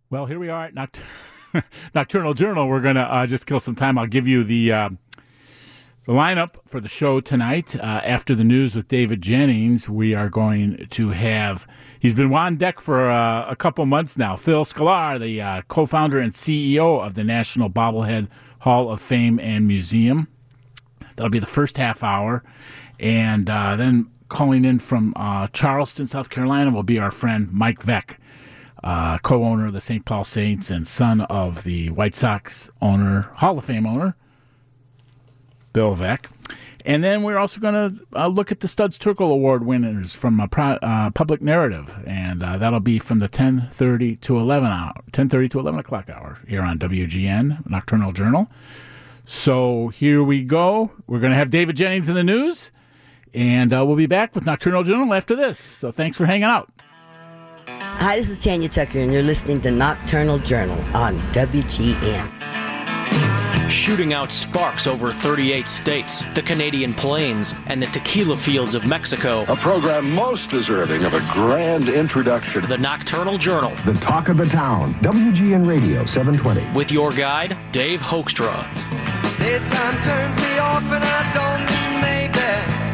Well, here we are at Nocturnal Journal. We're going to just kill some time. I'll give you the lineup for the show tonight. After the news with David Jennings, we are going to have, he's been on deck for a couple months now, Phil Sklar, the co-founder and CEO of the National Bobblehead Hall of Fame and Museum. That'll be the first half hour. And then calling in from Charleston, South Carolina, will be our friend Mike Veeck, co-owner of the St. Paul Saints and son of the White Sox owner, Hall of Fame owner, Bill Veeck. And then we're also going to look at the Studs Terkel Award winners from Public Narrative, and that'll be from the 10:30 to 11 o'clock hour here on WGN Nocturnal Journal. So here we go. We're going to have David Jennings in the news, and we'll be back with Nocturnal Journal after this. So thanks for hanging out. Hi, this is Tanya Tucker, and you're listening to Nocturnal Journal on WGN. Shooting out sparks over 38 states, the Canadian Plains, and the tequila fields of Mexico. A program most deserving of a grand introduction. The Nocturnal Journal. The talk of the town. WGN Radio 720. With your guide, Dave Hoekstra. Daytime turns me off and I don't mean maybe.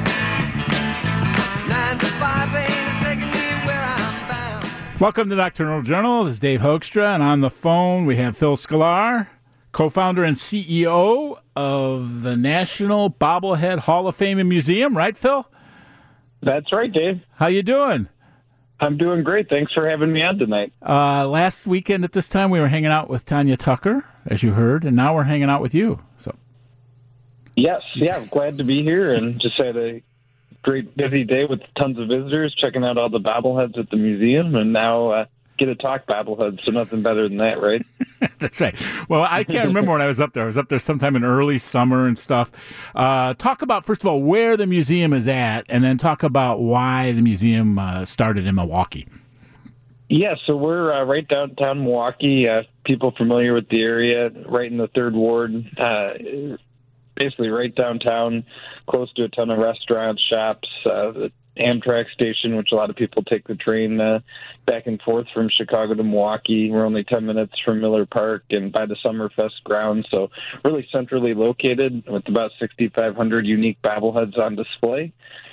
9 to 5 ain't taking me where I'm bound. Welcome to Nocturnal Journal. This is Dave Hoekstra, and on the phone we have Phil Sklar, co-founder and CEO of the National Bobblehead Hall of Fame and Museum, right, Phil? That's right, Dave. How you doing? I'm doing great. Thanks for having me on tonight. Last weekend at this time, we were hanging out with Tanya Tucker, as you heard, and now we're hanging out with you. So, yes, yeah, I'm glad to be here and just had a great busy day with tons of visitors, checking out all the bobbleheads at the museum, and now get to talk bobbleheads, so nothing better than that, right? That's right. Well, I can't remember when I was up there. I was up there sometime in early summer and stuff. Talk about, first of all, where the museum is at, and then talk about why the museum started in Milwaukee. Yeah, so we're right downtown Milwaukee. People familiar with the area, right in the 3rd Ward, basically right downtown, close to a ton of restaurants, shops, the Amtrak station, which a lot of people take the train back and forth from Chicago to Milwaukee. We're only 10 minutes from Miller Park and by the Summerfest grounds, so really centrally located with about 6,500 unique bobbleheads on display.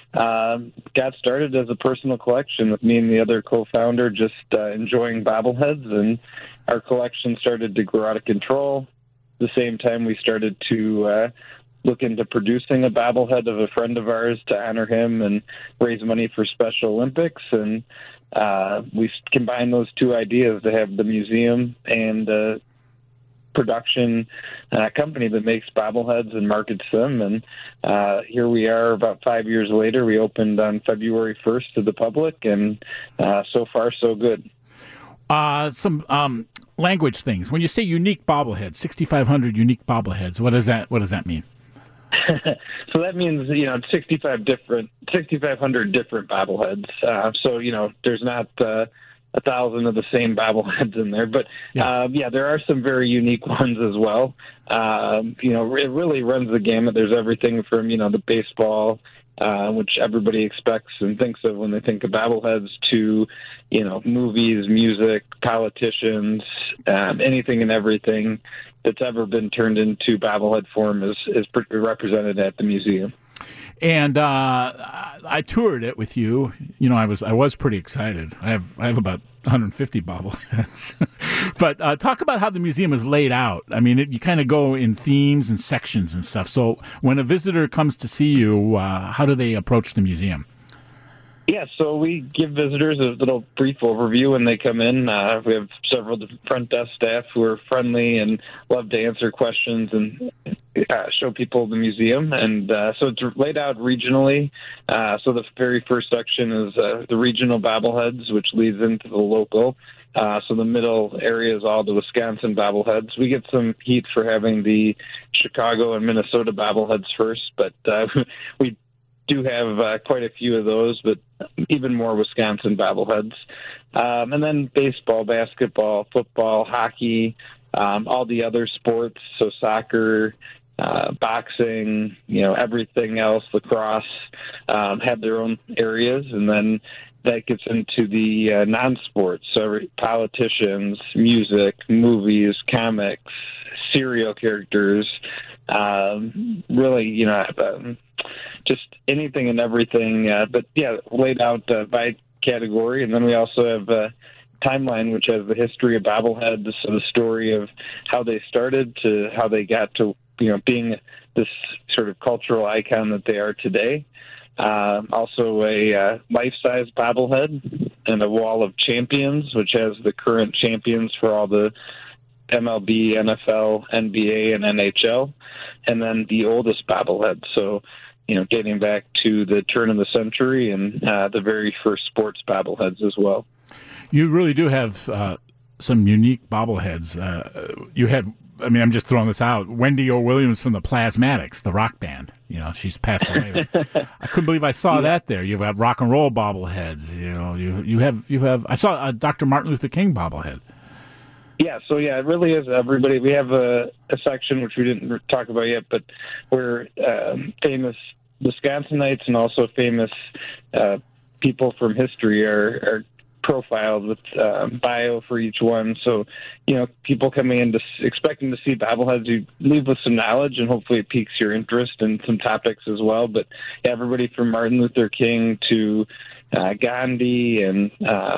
Got started as a personal collection with me and the other co-founder just enjoying bobbleheads, and our collection started to grow out of control. At the same time, we started to look into producing a bobblehead of a friend of ours to honor him and raise money for Special Olympics. And we combined those two ideas to have the museum and production company that makes bobbleheads and markets them. And here we are about 5 years later. We opened on February 1st to the public, and so far, so good. Some language things. When you say unique bobbleheads, 6,500 unique bobbleheads, what does that mean? So that means, 6,500 different bobbleheads. So, there's not 1,000 of the same bobbleheads in there. But, there are some very unique ones as well. It really runs the gamut. There's everything from, the baseball, which everybody expects and thinks of when they think of bobbleheads, to, movies, music, politicians, anything and everything that's ever been turned into bobblehead form is represented at the museum. And I toured it with you. I was pretty excited. I have about 150 bobbleheads. But talk about how the museum is laid out. I mean, you kind of go in themes and sections and stuff. So when a visitor comes to see you, how do they approach the museum? Yeah, so we give visitors a little brief overview when they come in. We have several front desk staff who are friendly and love to answer questions and show people the museum. And so it's laid out regionally. So the very first section is the regional bobbleheads, which leads into the local. So the middle area is all the Wisconsin bobbleheads. We get some heat for having the Chicago and Minnesota bobbleheads first, but we do have quite a few of those, but even more Wisconsin bobbleheads. And then baseball, basketball, football, hockey, all the other sports, so soccer, boxing, everything else, lacrosse, have their own areas. And then that gets into the non-sports, so politicians, music, movies, comics, serial characters, really, just anything and everything. But yeah, laid out by category. And then we also have a timeline, which has the history of bobbleheads, so the story of how they started to how they got to, being this sort of cultural icon that they are today. Also a life-size bobblehead and a wall of champions, which has the current champions for all the MLB, NFL, NBA, and NHL, and then the oldest bobblehead. So, dating back to the turn of the century and the very first sports bobbleheads as well. You really do have some unique bobbleheads. You had, I'm just throwing this out, Wendy O. Williams from the Plasmatics, the rock band. She's passed away. I couldn't believe I saw that there. You've got rock and roll bobbleheads. You have. I saw a Dr. Martin Luther King bobblehead. Yeah, so it really is everybody. We have a section which we didn't talk about yet, but we're famous Wisconsinites and also famous people from history are profiled with bio for each one. So, people coming in expecting to see bobbleheads, you leave with some knowledge and hopefully it piques your interest in some topics as well. But everybody from Martin Luther King to Gandhi and,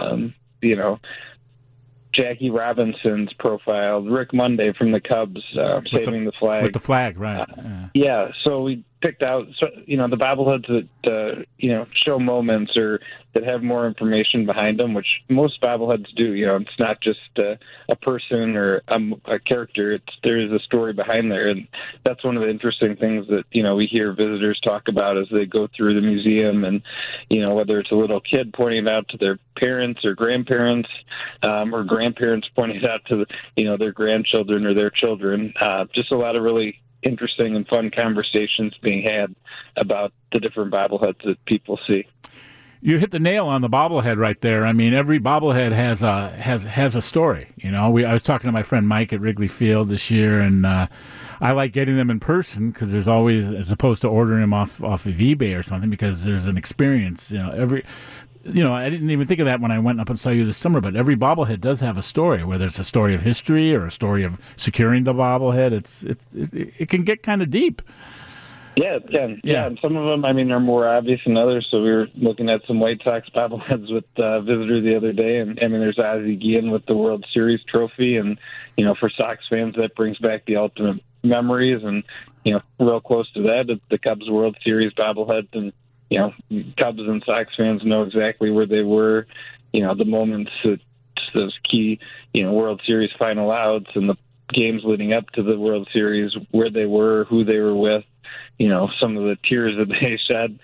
Jackie Robinson's profiled, Rick Monday from the Cubs, saving the flag. With the flag, right. Yeah, so we picked out, the bobbleheads that, show moments or that have more information behind them, which most bobbleheads do. It's not just a person or a character. There is a story behind there, and that's one of the interesting things that, we hear visitors talk about as they go through the museum, and, whether it's a little kid pointing it out to their parents or grandparents, or grandparents pointing it out to, their grandchildren or their children. Just a lot of really interesting and fun conversations being had about the different bobbleheads that people see. You hit the nail on the bobblehead right there. Every bobblehead has a story. I was talking to my friend Mike at Wrigley Field this year, and I like getting them in person because there's always, as opposed to ordering them off of eBay or something, because there's an experience. I didn't even think of that when I went up and saw you this summer, but every bobblehead does have a story, whether it's a story of history or a story of securing the bobblehead. It can get kind of deep. Yeah, it can. Yeah, and some of them, are more obvious than others. So we were looking at some White Sox bobbleheads with a visitor the other day, and there's Ozzie Guillen with the World Series trophy, and for Sox fans, that brings back the ultimate memories, and real close to that, the Cubs World Series bobblehead, and Cubs and Sox fans know exactly where they were, the moments, those key, World Series final outs and the games leading up to the World Series, where they were, who they were with, some of the tears that they shed.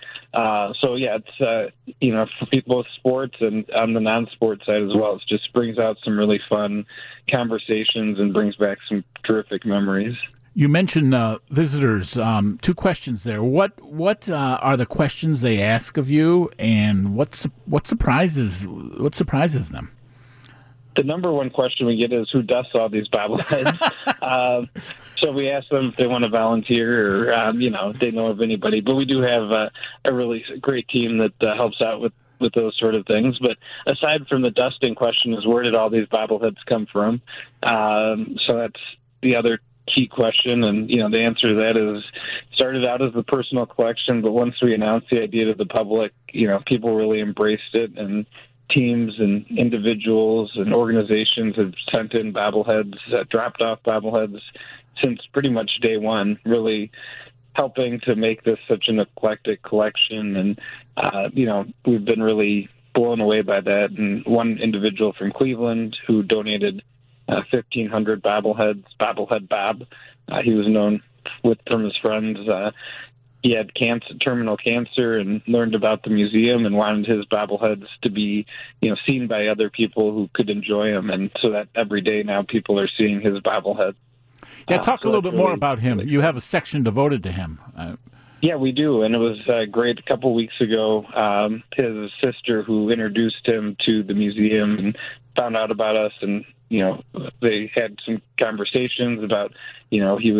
It's, for both sports and on the non-sport side as well. It just brings out some really fun conversations and brings back some terrific memories. You mentioned visitors. Two questions there. What are the questions they ask of you, and what surprises them? The number one question we get is, who dusts all these bobbleheads? So we ask them if they want to volunteer or, if they know of anybody. But we do have a really great team that helps out with those sort of things. But aside from the dusting question is, where did all these bobbleheads come from? So that's the other key question, and the answer to that is, started out as a personal collection, but once we announced the idea to the public, people really embraced it, and teams and individuals and organizations have sent in bobbleheads, dropped off bobbleheads since pretty much day one, really helping to make this such an eclectic collection. And we've been really blown away by that. And one individual from Cleveland who donated 1,500 bobbleheads, Bobblehead Bob. He was known from his friends. He had terminal cancer, and learned about the museum and wanted his bobbleheads to be, seen by other people who could enjoy them. And so that every day now people are seeing his bobblehead. Yeah, talk a little bit more about him. You have a section devoted to him. Yeah, we do, and it was great. A couple weeks ago, his sister, who introduced him to the museum and found out about us, and they had some conversations about, he was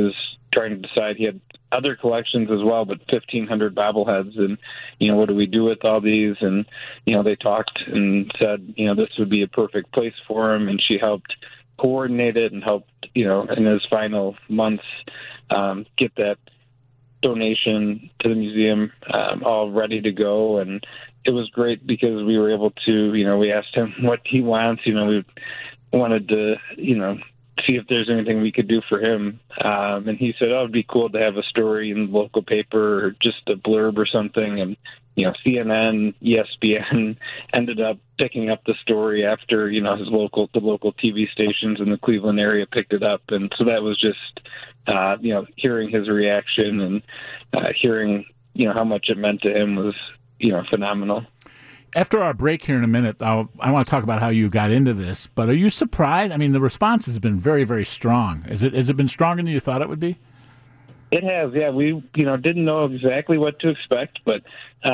trying to decide. He had other collections as well, but 1,500 bobbleheads. And, what do we do with all these? And, they talked and said, this would be a perfect place for him. And she helped coordinate it and helped, in his final months, get that donation to the museum all ready to go. And it was great because we were able to, we asked him what he wants. We wanted to, see if there's anything we could do for him. And he said, it'd be cool to have a story in the local paper or just a blurb or something. And, CNN, ESPN ended up picking up the story after, the local TV stations in the Cleveland area picked it up. And so that was just, hearing his reaction and hearing, how much it meant to him was, phenomenal. After our break here in a minute, I want to talk about how you got into this, but are you surprised? I mean, the response has been very, very strong. Has it been stronger than you thought it would be? It has, yeah. We, didn't know exactly what to expect, but,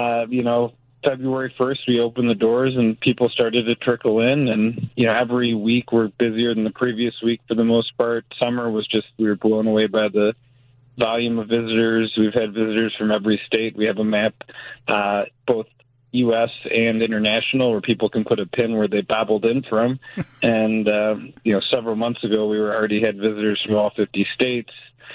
February 1st, we opened the doors and people started to trickle in. And, every week we're busier than the previous week for the most part. Summer was just, we were blown away by the volume of visitors. We've had visitors from every state. We have a map, both U.S. and international, where people can put a pin where they bobbled in from. And, several months ago, we already had visitors from all 50 states.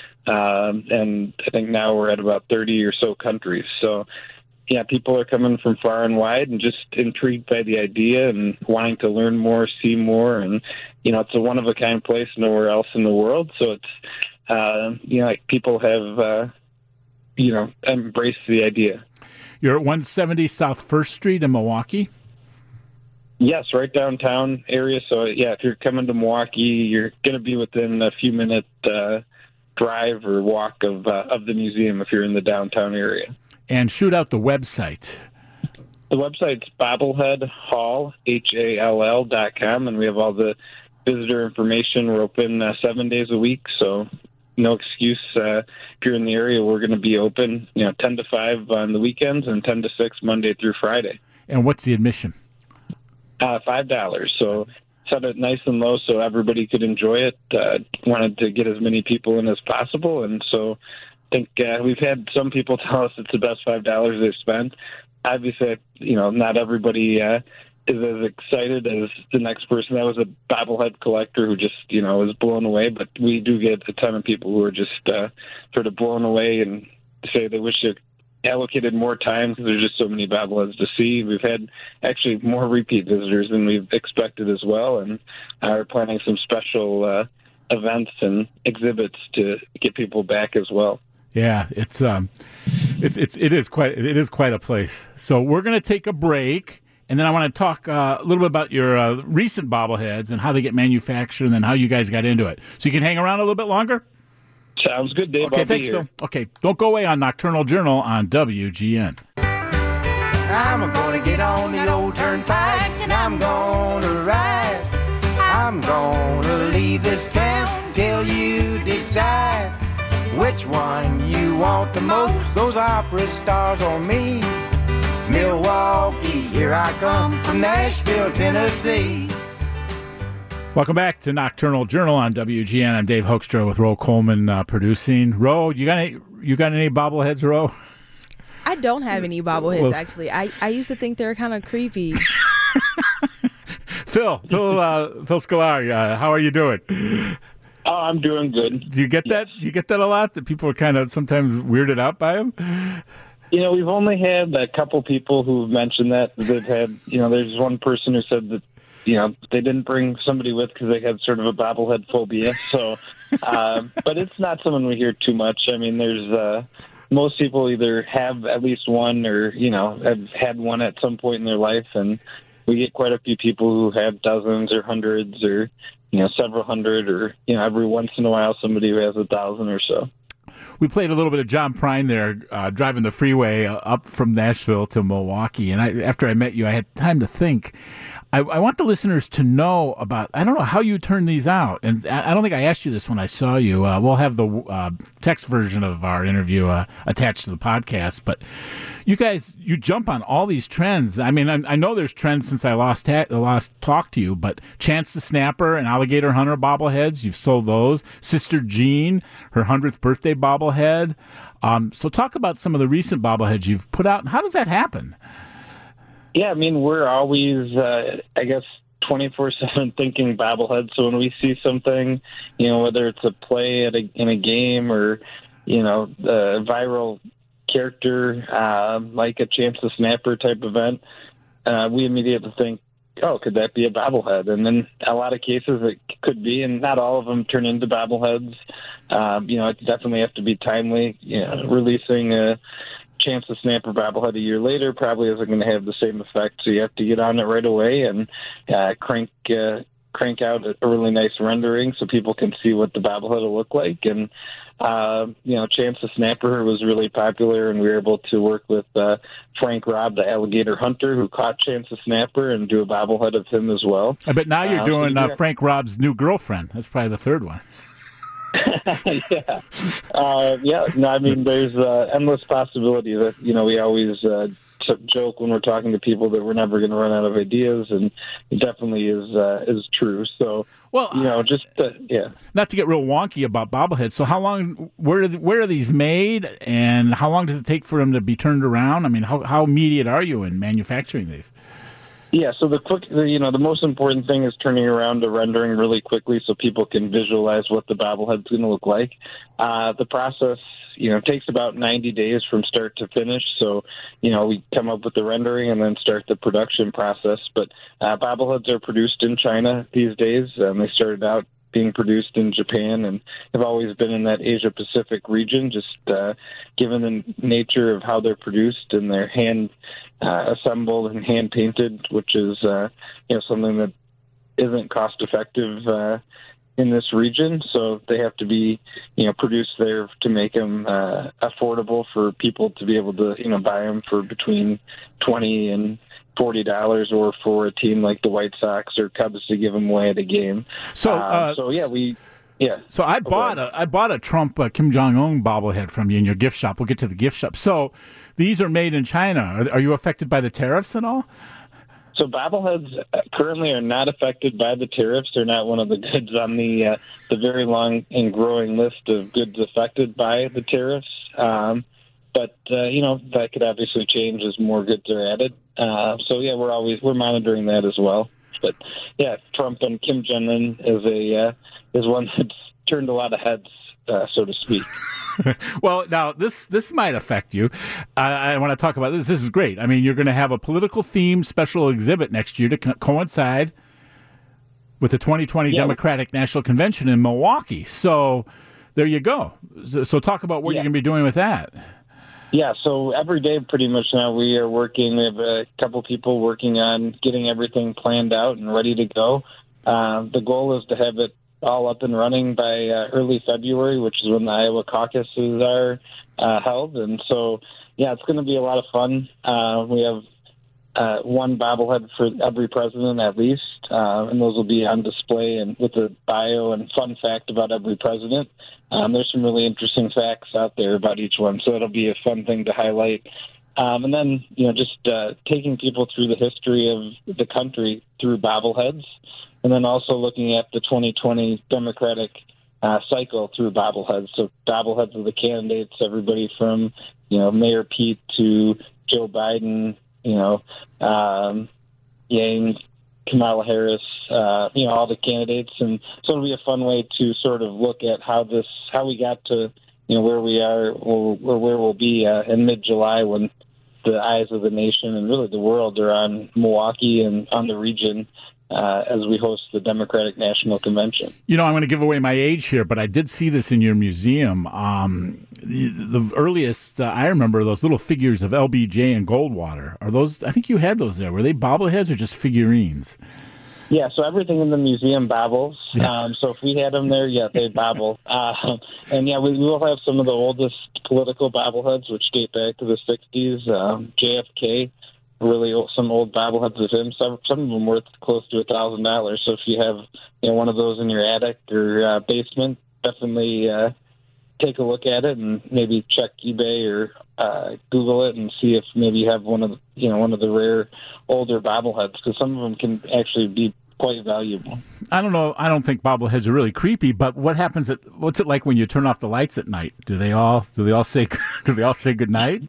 And I think now we're at about 30 or so countries. So, yeah, people are coming from far and wide and just intrigued by the idea and wanting to learn more, see more. And, it's a one-of-a-kind place nowhere else in the world. So it's, people have, embraced the idea. You're at 170 South 1st Street in Milwaukee? Yes, right downtown area. So, yeah, if you're coming to Milwaukee, you're going to be within a few minute drive or walk of the museum if you're in the downtown area. And shoot out the website. The website's bobbleheadhall, HALL.com, and we have all the visitor information. We're open 7 days a week, so no excuse. If you're in the area, we're going to be open, 10 to 5 on the weekends and 10 to 6 Monday through Friday. And what's the admission? $5. So set it nice and low so everybody could enjoy it. Wanted to get as many people in as possible, and so I think we've had some people tell us it's the best $5 they've spent. Obviously, not everybody is as excited as the next person. That was a bobblehead collector who just, was blown away. But we do get a ton of people who are just sort of blown away and say they wish they allocated more time because there's just so many bobbleheads to see. We've had actually more repeat visitors than we've expected as well, and are planning some special events and exhibits to get people back as well. Yeah, it is quite a place. So we're going to take a break, and then I want to talk a little bit about your recent bobbleheads and how they get manufactured and then how you guys got into it. So you can hang around a little bit longer? Sounds good, Dave. Okay, thanks, Phil. Okay, don't go away on Nocturnal Journal on WGN. I'm going to get on the old turnpike and I'm going to ride. I'm going to leave this town till you decide which one you want the most, those opera stars or me. Milwaukee, here I come from Nashville, Tennessee. Welcome back to Nocturnal Journal on WGN. I'm Dave Hoekstra with Ro Coleman producing. Ro, you got any bobbleheads, Ro? I don't have any bobbleheads, actually. I used to think they were kind of creepy. Phil Scolari, how are you doing? Oh, I'm doing good. Do you get that? Do you get that a lot? That people are kind of sometimes weirded out by them? We've only had a couple people who've mentioned that. They've had, there's one person who said that, they didn't bring somebody with because they had sort of a bobblehead phobia. So, but it's not something we hear too much. I mean, there's most people either have at least one or, have had one at some point in their life. And we get quite a few people who have dozens or hundreds or, several hundred or, every once in a while somebody who has 1,000 or so. We played a little bit of John Prine there, driving the freeway up from Nashville to Milwaukee. And after I met you, I had time to think. I want the listeners to know about, I don't know how you turn these out. And I don't think I asked you this when I saw you. We'll have the text version of our interview attached to the podcast. But you guys, you jump on all these trends. I mean, I know there's trends since I last talked to you, but Chance the Snapper and Alligator Hunter bobbleheads, you've sold those. Sister Jean, her 100th birthday bobblehead. So talk about some of the recent bobbleheads you've put out. And how does that happen? Yeah, I mean, we're always, I guess, 24/7 thinking bobblehead. So when we see something, whether it's a play in a game or, a viral character like a Chance the Snapper type event, we immediately think, oh, could that be a bobblehead? And then a lot of cases it could be, and not all of them turn into bobbleheads. It definitely has to be timely. Releasing a Chance the Snapper bobblehead a year later probably isn't going to have the same effect. So you have to get on it right away and crank out a really nice rendering so people can see what the bobblehead will look like. And Chance the Snapper was really popular, and we were able to work with Frank Robb, the alligator hunter, who caught Chance the Snapper, and do a bobblehead of him as well. But now you're doing Frank Robb's new girlfriend. That's probably the third one. Yeah. No, I mean, there's endless possibility that, we always joke when we're talking to people that we're never going to run out of ideas, and it definitely is true. So, well, yeah. Not to get real wonky about bobbleheads. So, how long? Where are these made, and how long does it take for them to be turned around? I mean, how immediate are you in manufacturing these? Yeah, so the most important thing is turning around the rendering really quickly so people can visualize what the bobblehead's going to look like. The process, takes about 90 days from start to finish. So, we come up with the rendering and then start the production process. But bobbleheads are produced in China these days. They started out being produced in Japan and have always been in that Asia-Pacific region, just given the nature of how they're produced, and they're hand assembled and hand painted, which is something that isn't cost effective in this region. So they have to be produced there to make them affordable for people to be able to buy them for between $20 and $40, or for a team like the White Sox or Cubs to give them away at a game. So I bought a Trump Kim Jong-un bobblehead from you in your gift shop. We'll get to the gift shop. So these are made in China. Are you affected by the tariffs at all? So bobbleheads currently are not affected by the tariffs. They're not one of the goods on the very long and growing list of goods affected by the tariffs. But that could obviously change as more goods are added. We're monitoring that as well. But yeah, Trump and Kim Jong-un is one that's turned a lot of heads, so to speak. Well, now this might affect you. I want to talk about this. This is great. I mean, you're going to have a political themed special exhibit next year to coincide with the 2020 Democratic National Convention in Milwaukee. So there you go. So talk about what you're going to be doing with that. Yeah, so every day pretty much now we are working. We have a couple people working on getting everything planned out and ready to go. The goal is to have it all up and running by early February, which is when the Iowa caucuses are held. And so, it's going to be a lot of fun. We have one bobblehead for every president at least, and those will be on display and with a bio and fun fact about every president. There's some really interesting facts out there about each one, so it'll be a fun thing to highlight. And then, just taking people through the history of the country through bobbleheads, and then also looking at the 2020 Democratic cycle through bobbleheads. So bobbleheads of the candidates, everybody from, Mayor Pete to Joe Biden, Yang, Kamala Harris, all the candidates. And so it'll be a fun way to sort of look at how we got to, where we are or where we'll be in mid-July when the eyes of the nation and really the world are on Milwaukee and on the region as we host the Democratic National Convention. I'm going to give away my age here, but I did see this in your museum. The earliest, I remember those little figures of LBJ and Goldwater. Are those, I think you had those there. Were they bobbleheads or just figurines? Yeah, so everything in the museum bobbles. Yeah. So if we had them there, they bobble. We will have some of the oldest political bobbleheads, which date back to the 60s. JFK some old bobbleheads of him. Some of them worth close to $1,000. So if you have one of those in your attic or basement, definitely take a look at it and maybe check eBay or Google it and see if maybe you have one of the rare older bobbleheads, because some of them can actually be quite valuable. I don't know. I don't think bobbleheads are really creepy, but what's it like when you turn off the lights at night? Do they all say good night?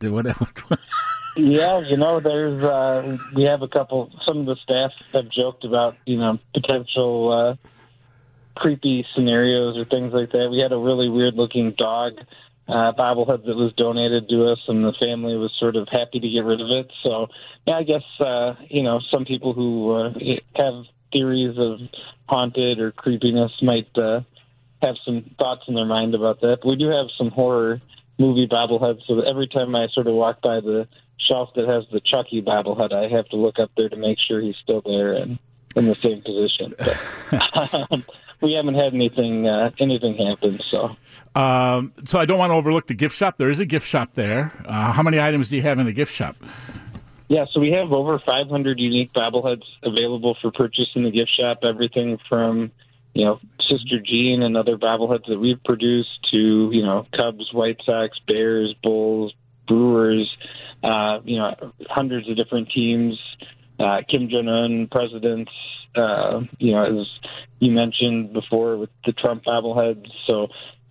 Yeah, there's we have a couple. Some of the staff have joked about potential creepy scenarios or things like that. We had a really weird looking dog bobblehead that was donated to us, and the family was sort of happy to get rid of it. So yeah, I guess some people who have theories of haunted or creepiness might have some thoughts in their mind about that. But we do have some horror movie bobbleheads, so that every time I sort of walk by the shelf that has the Chucky bobblehead, I have to look up there to make sure he's still there and in the same position. But, we haven't had anything happen. So I don't want to overlook the gift shop. There is a gift shop there. How many items do you have in the gift shop? Yeah, so we have over 500 unique bobbleheads available for purchase in the gift shop. Everything from, Sister Jean and other bobbleheads that we've produced to, Cubs, White Sox, Bears, Bulls, Brewers, hundreds of different teams, Kim Jong-un, presidents, as you mentioned before with the Trump bobbleheads. So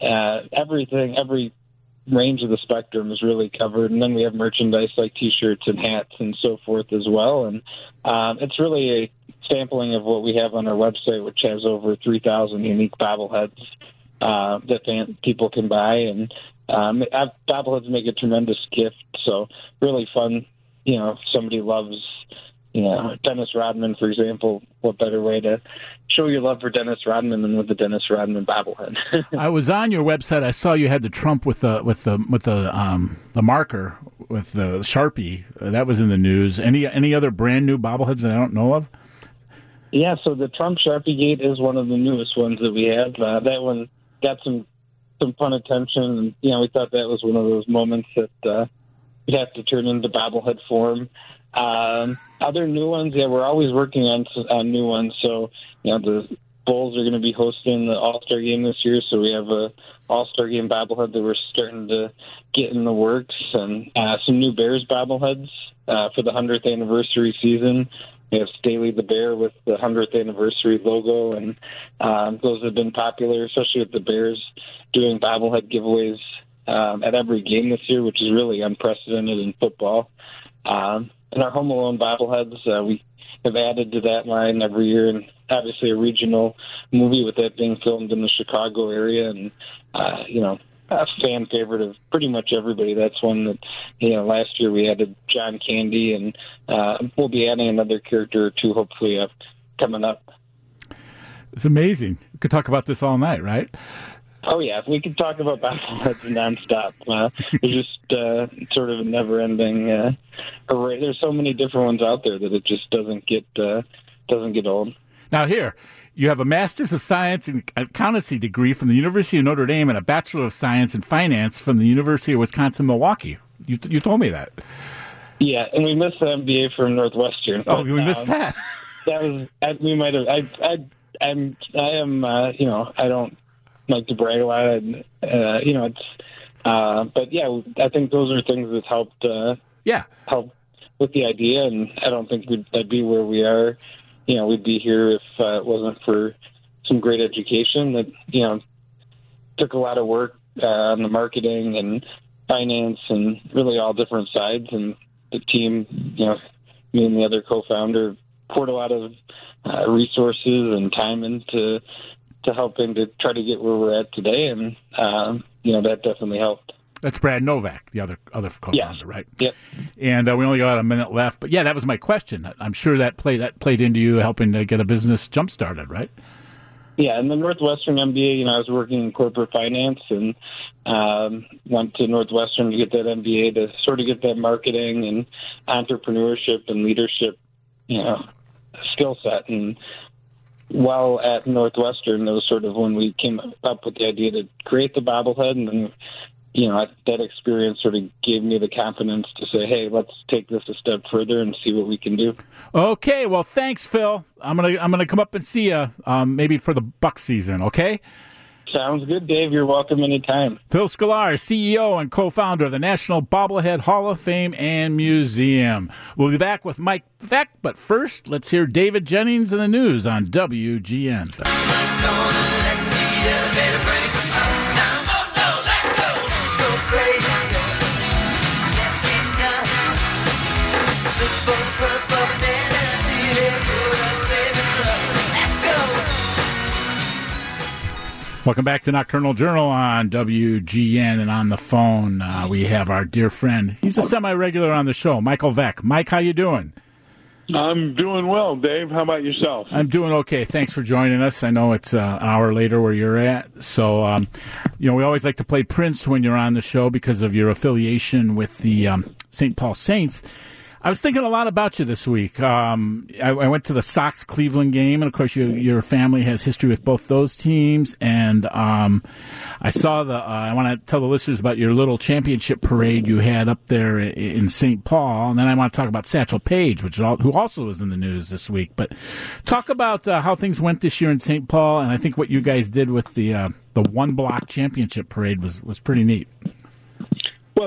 every range of the spectrum is really covered, and then we have merchandise like T-shirts and hats and so forth as well. And it's really a sampling of what we have on our website, which has over 3,000 unique bobbleheads that people can buy. And bobbleheads make a tremendous gift, so really fun. If somebody loves Dennis Rodman, for example, what better way to show your love for Dennis Rodman than with the Dennis Rodman bobblehead? I was on your website. I saw you had the Trump with the marker with the Sharpie. That was in the news. Any other brand new bobbleheads that I don't know of? Yeah, so the Trump Sharpie Gate is one of the newest ones that we have. That one got some fun attention, and we thought that was one of those moments that we'd have to turn into bobblehead form. Other new ones, we're always working on new ones. So, the Bulls are going to be hosting the All-Star Game this year, so we have a All-Star Game bobblehead that we're starting to get in the works, and some new Bears bobbleheads for the 100th anniversary season. We have Staley the Bear with the 100th anniversary logo, and those have been popular, especially with the Bears doing bobblehead giveaways at every game this year, which is really unprecedented in football. And our Home Alone bobbleheads, we have added to that line every year, and obviously a regional movie with that being filmed in the Chicago area, and a fan favorite of pretty much everybody. That's one that last year we added John Candy, and we'll be adding another character or two hopefully coming up. It's amazing. We could talk about this all night, right? Oh, yeah. We could talk about bobbleheads nonstop. There's just sort of a never-ending array. There's so many different ones out there that it just doesn't get old. Now, here, you have a Master's of Science in Accountancy degree from the University of Notre Dame and a Bachelor of Science in Finance from the University of Wisconsin-Milwaukee. You told me that. Yeah, and we missed the MBA from Northwestern. Oh, we missed that. That was we might have. I don't like to brag a lot. But yeah, I think those are things that helped. Help with the idea, and I don't think I'd be where we are. We'd be here if it wasn't for some great education that took a lot of work on the marketing and finance and really all different sides. And the team, me and the other co-founder, poured a lot of resources and time into helping to try to get where we're at today, and that definitely helped. That's Brad Novak, the other co-founder, right? Yep. And we only got a minute left, but yeah, that was my question. I'm sure that played into you helping to get a business jump started, right? Yeah, in the Northwestern MBA, I was working in corporate finance and went to Northwestern to get that MBA to sort of get that marketing and entrepreneurship and leadership, skill set. And while at Northwestern, that was sort of when we came up with the idea to create the bobblehead, and then that experience sort of gave me the confidence to say, hey, let's take this a step further and see what we can do. Okay, well, thanks, Phil. I'm gonna come up and see you maybe for the Buck season, okay? Sounds good, Dave. You're welcome anytime. Phil Sklar, CEO and co-founder of the National Bobblehead Hall of Fame and Museum. We'll be back with Mike Veeck, but first, let's hear David Jennings in the news on WGN. Welcome back to Nocturnal Journal on WGN, and on the phone we have our dear friend. He's a semi-regular on the show, Michael Veeck. Mike, how you doing? I'm doing well, Dave. How about yourself? I'm doing okay. Thanks for joining us. I know it's an hour later where you're at. So, we always like to play Prince when you're on the show because of your affiliation with the St. Paul Saints. I was thinking a lot about you this week. I went to the Sox-Cleveland game, and of course, your family has history with both those teams. And I saw I want to tell the listeners about your little championship parade you had up there in St. Paul, and then I want to talk about Satchel Paige, who also was in the news this week. But talk about how things went this year in St. Paul, and I think what you guys did with the one block championship parade was pretty neat. Well,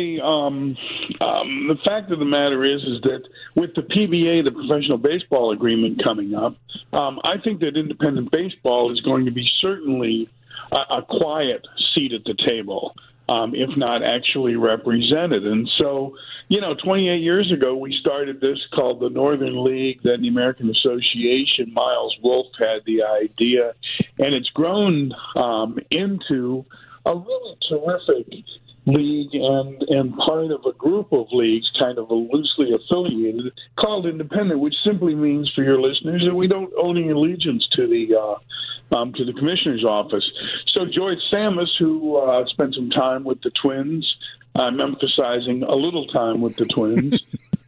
the fact of the matter is that with the PBA, the Professional Baseball Agreement, coming up, I think that independent baseball is going to be certainly a quiet seat at the table, if not actually represented. And so, 28 years ago, we started this called the Northern League, then the American Association. Miles Wolff had the idea, and it's grown into a really terrific league and part of a group of leagues, kind of a loosely affiliated, called independent, which simply means, for your listeners, that we don't owe any allegiance to the commissioner's office. So George Samus, who spent some time with the Twins, I'm emphasizing a little time with the Twins,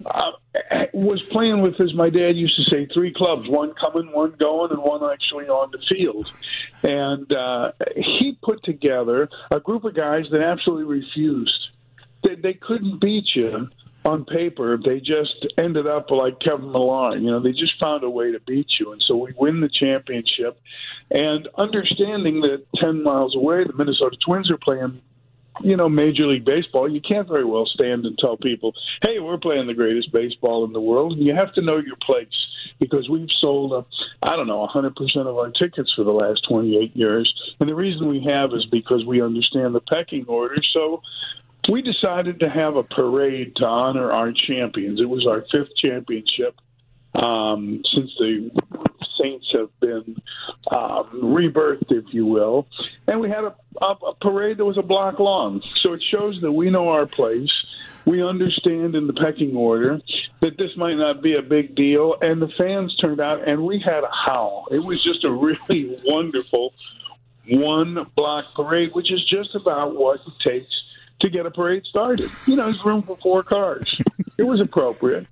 was playing with, as my dad used to say, three clubs, one coming, one going, and one actually on the field. And he put together a group of guys that absolutely refused. They couldn't beat you on paper. They just ended up like Kevin Millar. They just found a way to beat you. And so we win the championship. And understanding that 10 miles away, the Minnesota Twins are playing Major League Baseball, you can't very well stand and tell people, hey, we're playing the greatest baseball in the world. And you have to know your place, because we've sold, 100% of our tickets for the last 28 years. And the reason we have is because we understand the pecking order. So we decided to have a parade to honor our champions. It was our fifth championship since the Saints have been rebirthed, if you will. And we had a parade that was a block long. So it shows that we know our place. We understand in the pecking order that this might not be a big deal. And the fans turned out, and we had a howl. It was just a really wonderful one-block parade, which is just about what it takes to get a parade started. There's room for 4 cars. It was appropriate.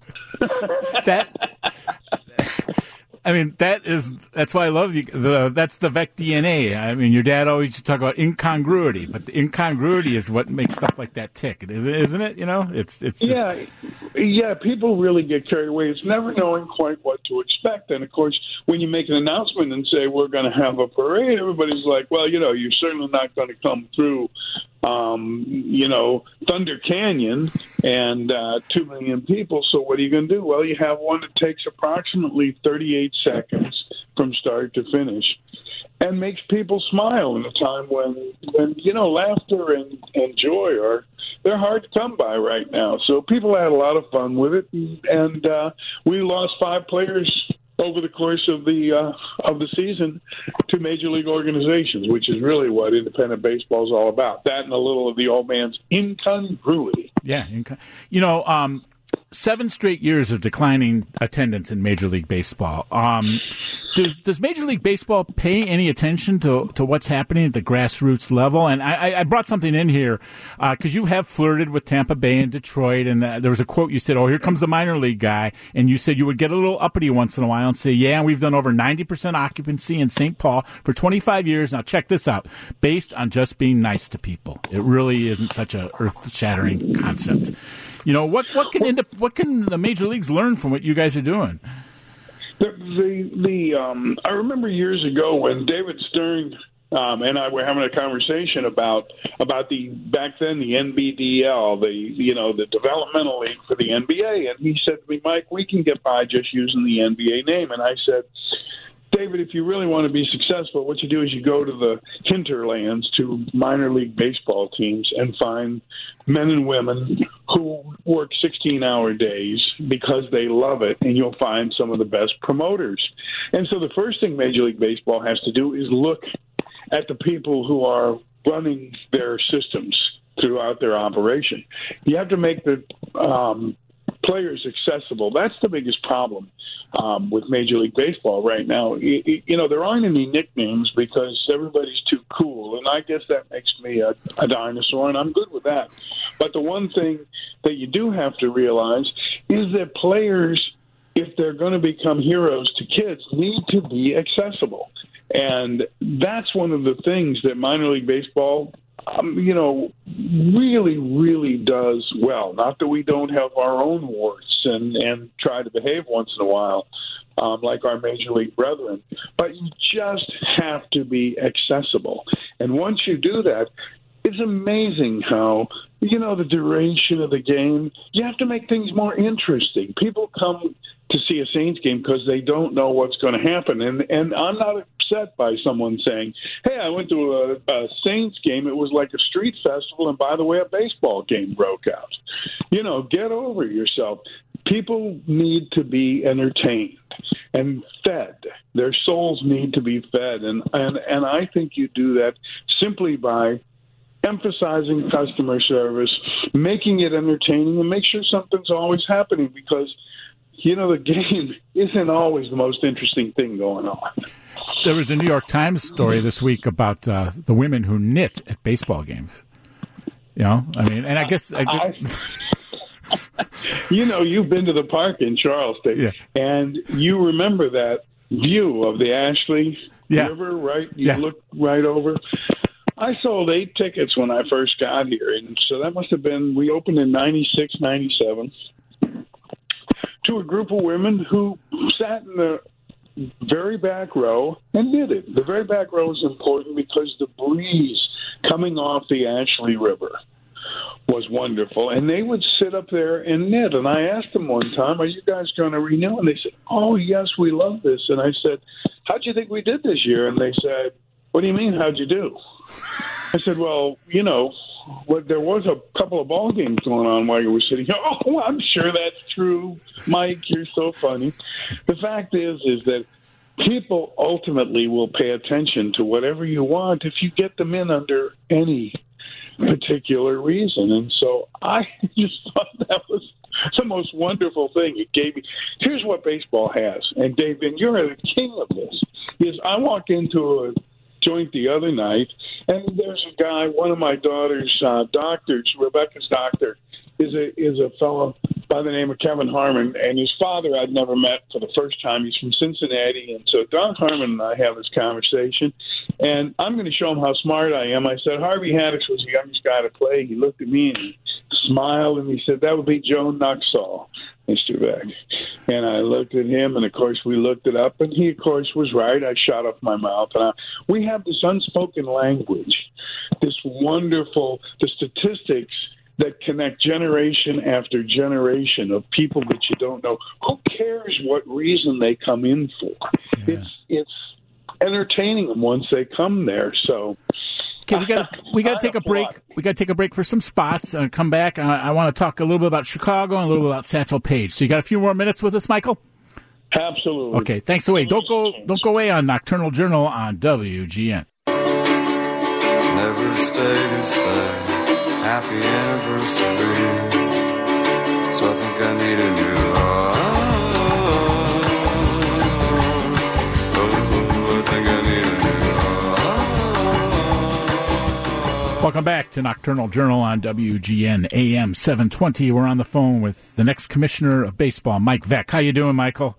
That's why I love you. That's the Veeck DNA. I mean, your dad always used to talk about incongruity, but the incongruity is what makes stuff like that tick, isn't it? It's just... Yeah. People really get carried away. It's never knowing quite what to expect. And of course, when you make an announcement and say we're going to have a parade, everybody's like, well, you're certainly not going to come through Thunder Canyon and 2 million people. So what are you going to do? Well, you have one that takes approximately 38 seconds from start to finish and makes people smile in a time when laughter and joy they're hard to come by right now. So people had a lot of fun with it, and we lost 5 players over the course of the season to major league organizations, which is really what independent baseball is all about. That and a little of the old man's incongruity. Yeah. 7 straight years of declining attendance in Major League Baseball. Does Major League Baseball pay any attention to what's happening at the grassroots level? And I brought something in here because you have flirted with Tampa Bay and Detroit, and there was a quote you said, "Oh, here comes the minor league guy," and you said you would get a little uppity once in a while and say, "Yeah, we've done over 90% occupancy in St. Paul for 25 years. Now check this out, based on just being nice to people. It really isn't such a earth-shattering concept." You know, what can the major leagues learn from what you guys are doing? I remember years ago when David Stern and I were having a conversation about back then the NBDL, the developmental league for the NBA, and he said to me, "Mike, we can get by just using the NBA name." And I said, "David, if you really want to be successful, what you do is you go to the hinterlands, to minor league baseball teams, and find men and women who work 16-hour days because they love it, and you'll find some of the best promoters." And so the first thing Major League Baseball has to do is look at the people who are running their systems throughout their operation. You have to make the players accessible. That's the biggest problem with Major League Baseball right now. There aren't any nicknames because everybody's too cool, and I guess that makes me a dinosaur, and I'm good with that. But the one thing that you do have to realize is that players, if they're going to become heroes to kids, need to be accessible. And that's one of the things that minor league baseball really, really does well. Not that we don't have our own warts and try to behave once in a while like our major league brethren, but you just have to be accessible. And once you do that, it's amazing how, the duration of the game, you have to make things more interesting. People come to see a Saints game because they don't know what's going to happen. And I'm not upset by someone saying, "Hey, I went to a Saints game. It was like a street festival, and by the way, a baseball game broke out." Get over yourself. People need to be entertained and fed. Their souls need to be fed. And I think you do that simply by emphasizing customer service, making it entertaining, and make sure something's always happening because the game isn't always the most interesting thing going on. There was a New York Times story this week about the women who knit at baseball games. And I guess... you've been to the park in Charleston, and you remember that view of the Ashley River, right? You look right over. I sold 8 tickets when I first got here, and so that must have been, we opened in 96, 97, to a group of women who sat in the very back row and knitted. The very back row is important because the breeze coming off the Ashley River was wonderful, and they would sit up there and knit. And I asked them one time, "Are you guys going to renew?" And they said, "Oh, yes, we love this." And I said, "How'd you think we did this year?" And they said, "What do you mean, how'd you do?" I said, "Well, there was a couple of ball games going on while you were sitting here." "Oh, I'm sure that's true, Mike. You're so funny." The fact is that people ultimately will pay attention to whatever you want if you get them in under any particular reason. And so I just thought that was the most wonderful thing it gave me. Here's what baseball has, and Dave, and you're the king of this, is I walked into a joint the other night, and there's a guy, one of my daughter's doctors, Rebecca's doctor, is a fellow by the name of Kevin Harmon, and his father I'd never met for the first time. He's from Cincinnati, and so Don Harmon and I have this conversation, and I'm going to show him how smart I am. I said, "Harvey Haddix was the youngest guy to play." He looked at me and he smiled, and he said, "That would be Joe Nuxall, Mr. Beck." And I looked at him, and of course we looked it up, and he of course was right. I shot off my mouth. We have this unspoken language, this wonderful, the statistics that connect generation after generation of people that you don't know. Who cares what reason they come in for? Yeah. It's entertaining them once they come there. So okay, we got to take a break. We got to take a break for some spots and come back. I want to talk a little bit about Chicago and a little bit about Satchel Paige. So you got a few more minutes with us, Michael? Absolutely. Okay, thanks away. Don't go away on Nocturnal Journal on WGN. Never stay to say happy anniversary. So I think I need a new heart. Oh, I think I need a new heart. Welcome back to Nocturnal Journal on WGN AM 720. We're on the phone with the next commissioner of baseball, Mike Veeck. How you doing, Michael?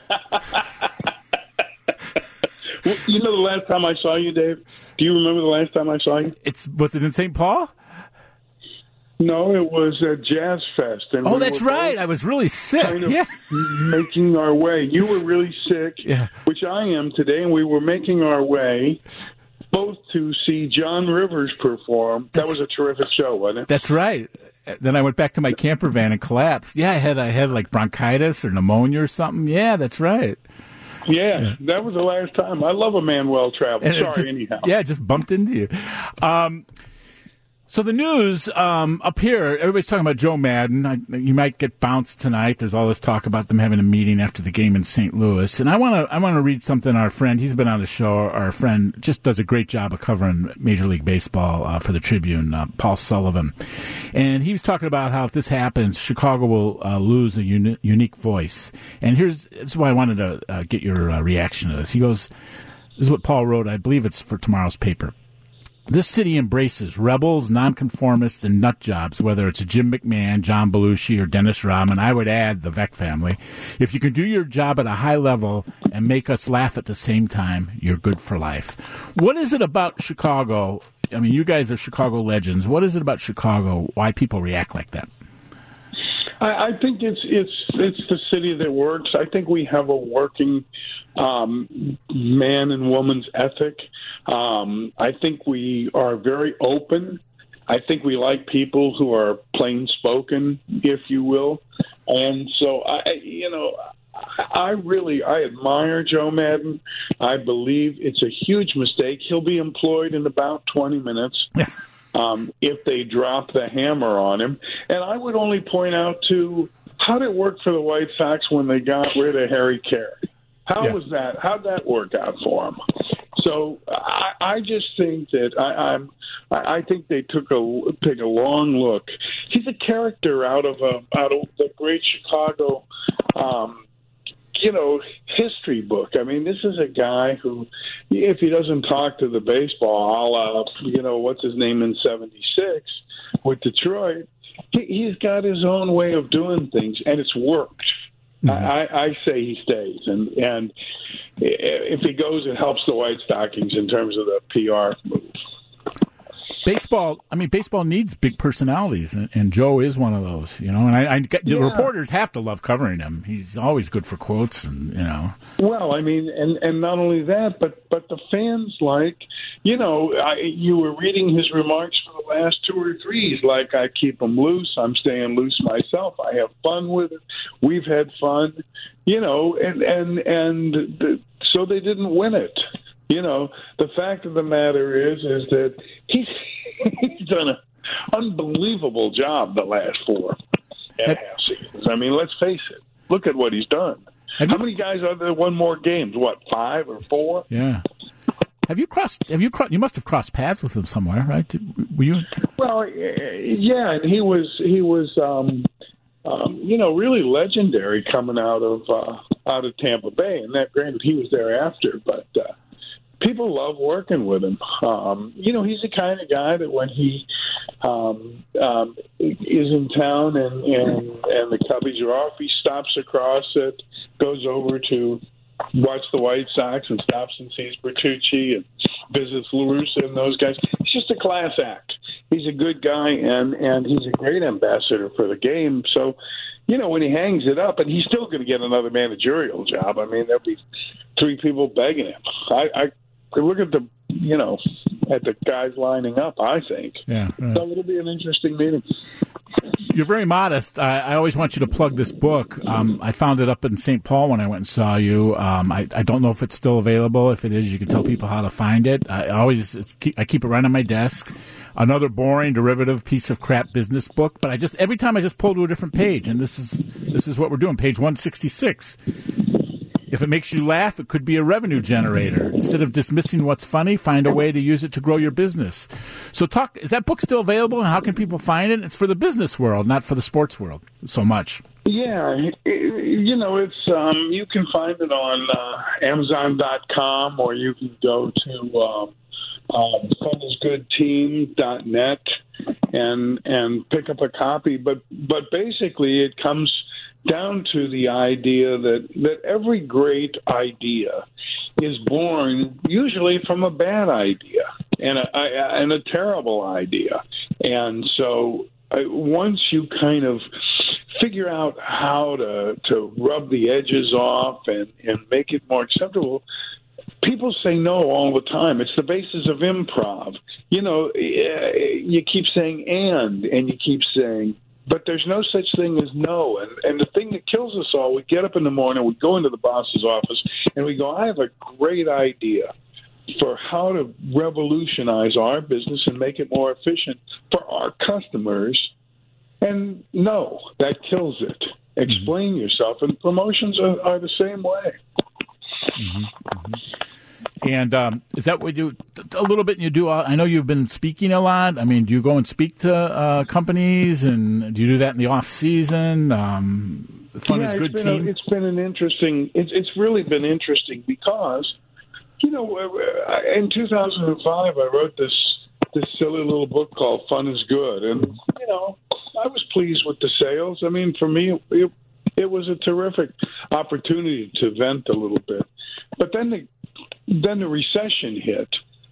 Well, you know the last time I saw you, Dave? Do you remember the last time I saw you? Was it in St. Paul? No, it was at Jazz Fest. And that's right. I was really sick. Kind of making our way. You were really sick, which I am today, and we were making our way both to see John Rivers perform. That was a terrific show, wasn't it? That's right. Then I went back to my camper van and collapsed. Yeah, I had like bronchitis or pneumonia or something. Yeah, that's right. Yeah, that was the last time. I love a man well-traveled. Sorry, anyhow. Yeah, it just bumped into you. So the news up here, everybody's talking about Joe Madden. He might get bounced tonight. There's all this talk about them having a meeting after the game in St. Louis. And I want to read something our friend, he's been on the show, our friend just does a great job of covering Major League Baseball for the Tribune, Paul Sullivan. And he was talking about how if this happens, Chicago will lose a unique voice. And this is why I wanted to get your reaction to this. He goes, this is what Paul wrote, I believe it's for tomorrow's paper. This city embraces rebels, nonconformists, and nut jobs, whether it's Jim McMahon, John Belushi, or Dennis Rodman. I would add the Veeck family. If you can do your job at a high level and make us laugh at the same time, you're good for life. What is it about Chicago? I mean, you guys are Chicago legends. What is it about Chicago? Why people react like that? I think it's the city that works. I think we have a working man and woman's ethic. I think we are very open. I think we like people who are plain spoken, if you will. And so I admire Joe Madden. I believe it's a huge mistake. He'll be employed in about 20 minutes. If they drop the hammer on him. And I would only point out, too, how did it work for the White Sox when they got rid of Harry Carey? Was that? How'd that work out for him? So I just think that I think they take a long look. He's a character out of the great Chicago history book. I mean, this is a guy who, if he doesn't talk to the baseball, what's his name in '76 with Detroit, he's got his own way of doing things, and it's worked. Mm-hmm. I say he stays, and if he goes, it helps the White Stockings in terms of the PR move. Baseball needs big personalities, and Joe is one of those, and the reporters have to love covering him. He's always good for quotes, and. Well, I mean, and not only that, but the fans you were reading his remarks for the last 2 or 3. He's like, I keep them loose. I'm staying loose myself. I have fun with it. We've had fun, so they didn't win it. The fact of the matter is that he's done an unbelievable job the last 4.5 seasons. I mean, let's face it. Look at what he's done. How many guys are there won more games? What, 5 or 4? Yeah. You must have crossed paths with him somewhere, right? Were you? Well, yeah, and he was really legendary coming out of Tampa Bay, and that granted he was there after, but people love working with him. He's the kind of guy that when he is in town and the Cubbies are off, he stops across it, goes over to watch the White Sox and stops and sees Bertucci and visits La Russa and those guys. He's just a class act. He's a good guy, and he's a great ambassador for the game. So, when he hangs it up, and he's still going to get another managerial job. I mean, there'll be 3 people begging him. I look at the guys lining up, I think. Yeah. Right. So it'll be an interesting meeting. You're very modest. I always want you to plug this book. I found it up in St. Paul when I went and saw you. I don't know if it's still available. If it is, you can tell people how to find it. I keep it right on my desk. Another boring, derivative piece of crap business book. But every time I just pull to a different page, and this is what we're doing. Page 166. If it makes you laugh, it could be a revenue generator. Instead of dismissing what's funny, find a way to use it to grow your business. So is that book still available, and how can people find it? It's for the business world, not for the sports world so much. Yeah, it's you can find it on Amazon.com, or you can go to funisgoodteam.net and pick up a copy. But basically, it comes down to the idea that every great idea is born usually from a bad idea and a terrible idea. And so once you kind of figure out how to rub the edges off and make it more acceptable, people say no all the time. It's the basis of improv. You keep saying and you keep saying, but there's no such thing as no. And the thing that kills us all, we get up in the morning, we go into the boss's office, and we go, I have a great idea for how to revolutionize our business and make it more efficient for our customers. And no, that kills it. Explain yourself. And promotions are the same way. Mm-hmm. Mm-hmm. And is that what you do a little bit? You do. I know you've been speaking a lot. I mean, do you go and speak to companies, and do you do that in the off season? Fun is Good team. It's been an interesting. It's really been interesting because, in 2005 I wrote this silly little book called Fun is Good, and I was pleased with the sales. I mean, for me, it was a terrific opportunity to vent a little bit, but then the recession hit,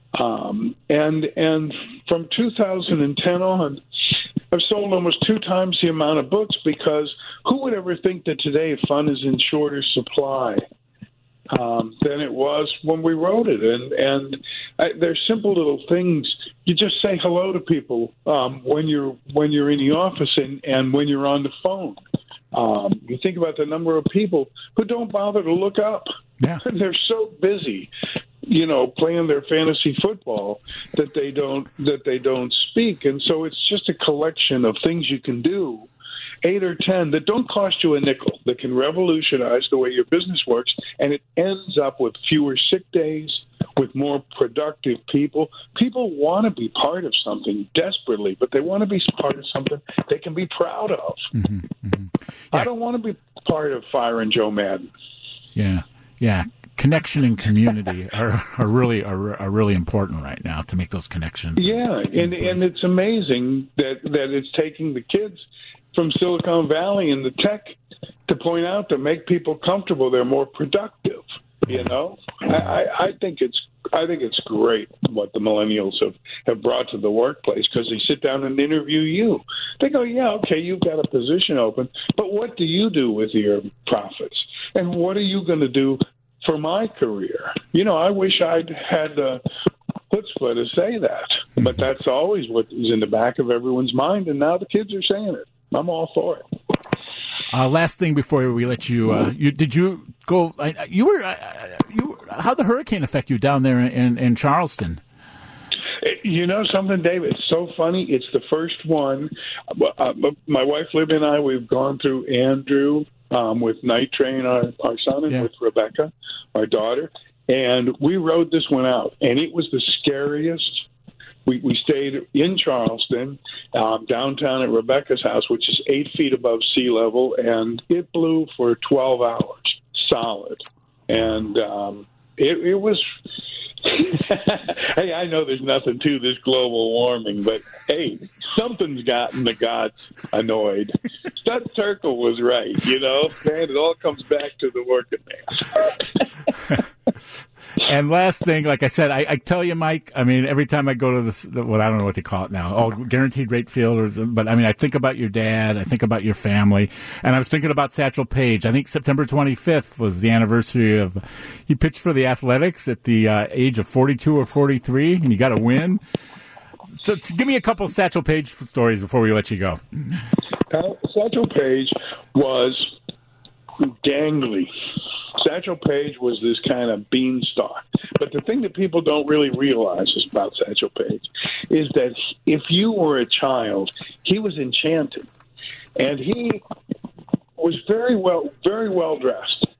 and from 2010 on, I've sold almost 2 times the amount of books, because who would ever think that today fun is in shorter supply than it was when we wrote it? And there's simple little things. You just say hello to people when you're in the office and when you're on the phone. You think about the number of people who don't bother to look up. Yeah. They're so busy, playing their fantasy football that they don't speak. And so it's just a collection of things you can do, 8 or 10, that don't cost you a nickel, that can revolutionize the way your business works. And it ends up with fewer sick days, with more productive people. People want to be part of something desperately, but they want to be part of something they can be proud of. Mm-hmm. Mm-hmm. Yeah. I don't want to be part of firing Joe Madden. Yeah. Yeah, connection and community are really important right now to make those connections. Yeah, and it's amazing that it's taking the kids from Silicon Valley and the tech to point out, to make people comfortable, they're more productive. I think it's great what the millennials have brought to the workplace, because they sit down and interview you. They go, yeah, okay, you've got a position open, but what do you do with your profits? And what are you going to do for my career? I wish I'd had the chutzpah to say that, but that's always what is in the back of everyone's mind, and now the kids are saying it. I'm all for it. Last thing before we let you, did you go? How'd the hurricane affect you down there in Charleston? Something, David, it's so funny. It's the first one. My wife Libby and I, we've gone through Andrew with Night Train, our son, and with Rebecca, our daughter, and we rode this one out, and it was the scariest. We stayed in Charleston, downtown at Rebecca's house, which is 8 feet above sea level, and it blew for 12 hours solid. And it was hey, I know there's nothing to this global warming, but hey, something's gotten the gods annoyed. That circle was right, man. It all comes back to the working man. And last thing, like I said, I tell you, Mike, I mean, every time I go to this, I don't know what they call it now, guaranteed rate field, but I mean, I think about your dad, I think about your family, and I was thinking about Satchel Paige. I think September 25th was the anniversary of, he pitched for the Athletics at the age of 42 or 43, and he got a win. So give me a couple of Satchel Paige stories before we let you go. Satchel Paige was gangly. Satchel Paige was this kind of beanstalk. But the thing that people don't really realize about Satchel Paige is that if you were a child, he was enchanted. And he was very well dressed.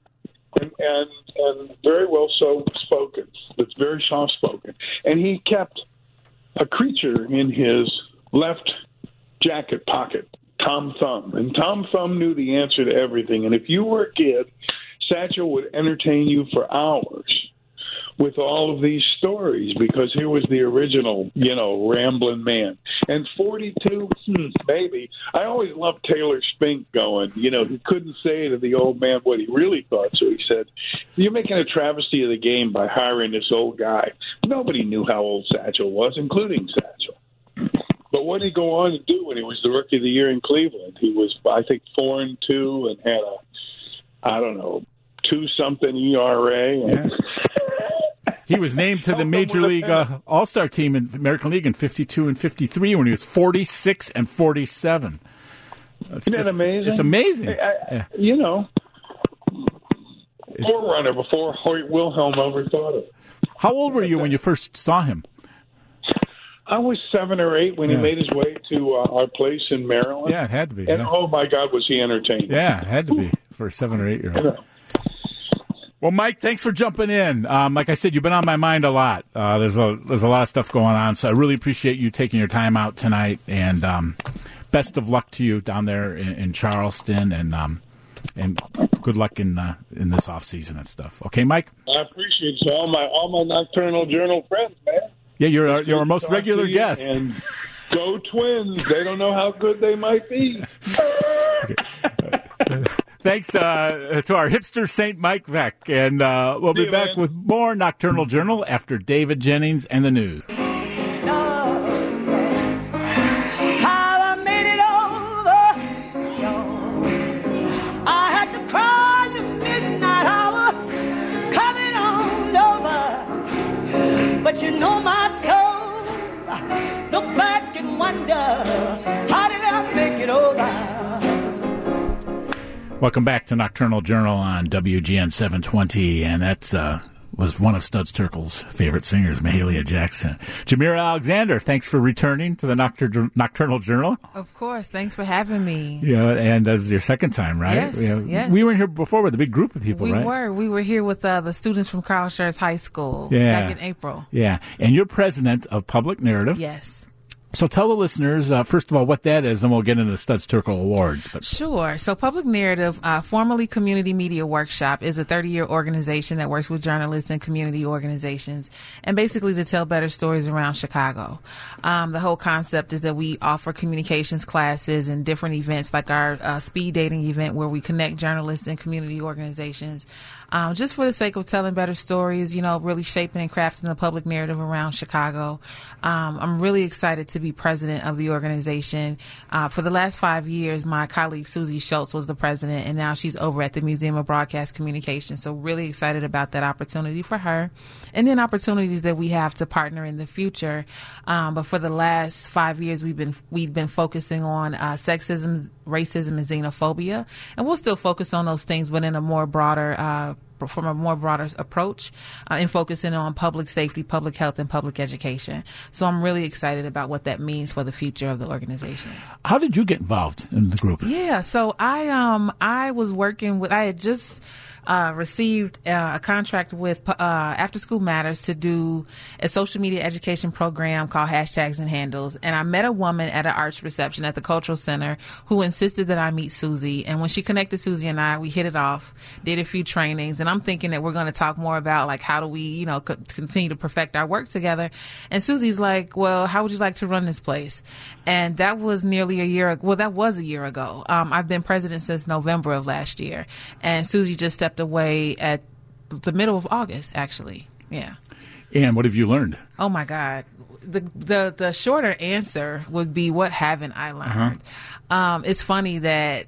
and very well so spoken. It's very soft spoken, and he kept a creature in his left jacket pocket, Tom Thumb, and Tom Thumb knew the answer to everything. And if you were a kid, Satchel would entertain you for hours with all of these stories, because he was the original, rambling man. And 42, maybe. I always loved Taylor Spink going, he couldn't say to the old man what he really thought, so he said, "You're making a travesty of the game by hiring this old guy." Nobody knew how old Satchel was, including Satchel. But what did he go on to do when he was the Rookie of the Year in Cleveland? He was, I think, 4-2 and had a, 2-something ERA. Yeah. He was named to the Major League All-Star team in the American League in 52 and 53 when he was 46 and 47. Isn't that amazing? It's amazing. Forerunner before Hoyt Wilhelm ever thought of it. How old were you when you first saw him? I was 7 or 8 when he made his way to our place in Maryland. Yeah, it had to be. And oh my God, was he entertaining? Yeah, it had to be for a 7 or 8 year old. Well, Mike, thanks for jumping in. Like I said, you've been on my mind a lot. There's a lot of stuff going on, so I really appreciate you taking your time out tonight. And best of luck to you down there in Charleston, and good luck in this off season and stuff. Okay, Mike. I appreciate it. So all my Nocturnal Journal friends, man. Yeah, you're our most regular guest. And go Twins! They don't know how good they might be. Thanks to our hipster St. Mike Beck, and we'll be back with more Nocturnal Journal after David Jennings and the news. How I made it over. I had to cry the midnight hour, coming on over. But my soul, look back and wonder, how did I make it over? Welcome back to Nocturnal Journal on WGN 720, and that was one of Studs Terkel's favorite singers, Mahalia Jackson. Jamira Alexander, thanks for returning to the Nocturnal Journal. Of course, thanks for having me. Yeah, and this is your second time, right? Yes. We were here before with a big group of people, right? We were here with the students from Carl Schurz High School back in April. Yeah, and you're president of Public Narrative. Yes. So tell the listeners, first of all, what that is, and we'll get into the Studs Terkel Awards. But Sure. So Public Narrative, formerly Community Media Workshop, is a 30-year organization that works with journalists and community organizations, and basically to tell better stories around Chicago. The whole concept is that we offer communications classes and different events, like our speed dating event, where we connect journalists and community organizations, just for the sake of telling better stories, really shaping and crafting the public narrative around Chicago. I'm really excited to be president of the organization. For the last 5 years, my colleague Susie Schultz was the president, and now she's over at the Museum of Broadcast Communication. So really excited about that opportunity for her, and then opportunities that we have to partner in the future. But for the last 5 years, we've been focusing on sexism, racism, and xenophobia, and we'll still focus on those things, but in a more broader from a more broader approach, and focusing on public safety, public health, and public education. So I'm really excited about what that means for the future of the organization. How did you get involved in the group? Yeah, so I was working with, I had just received a contract with After School Matters to do a social media education program called Hashtags and Handles. And I met a woman at an arts reception at the Cultural Center who insisted that I meet Susie. And when she connected Susie and I, we hit it off, did a few trainings. And I'm thinking that we're going to talk more about, like, how do we, continue to perfect our work together. And Susie's like, well, how would you like to run this place? And that was nearly a year ago. Well, that was a year ago. I've been president since November of last year. And Susie just stepped away at the middle of August, actually. Yeah. And what have you learned? Oh my God. The shorter answer would be, what haven't I learned? It's funny that,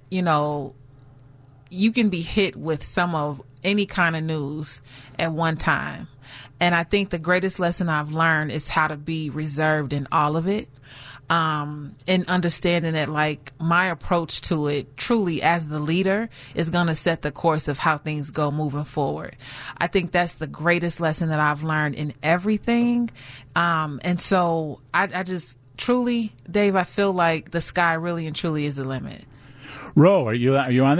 you can be hit with some of any kind of news at one time. And I think the greatest lesson I've learned is how to be reserved in all of it. And understanding that, like, my approach to it truly as the leader is going to set the course of how things go moving forward. I think that's the greatest lesson that I've learned in everything. And so I just truly, Dave, I feel like the sky really and truly is the limit. Ro, are you on there?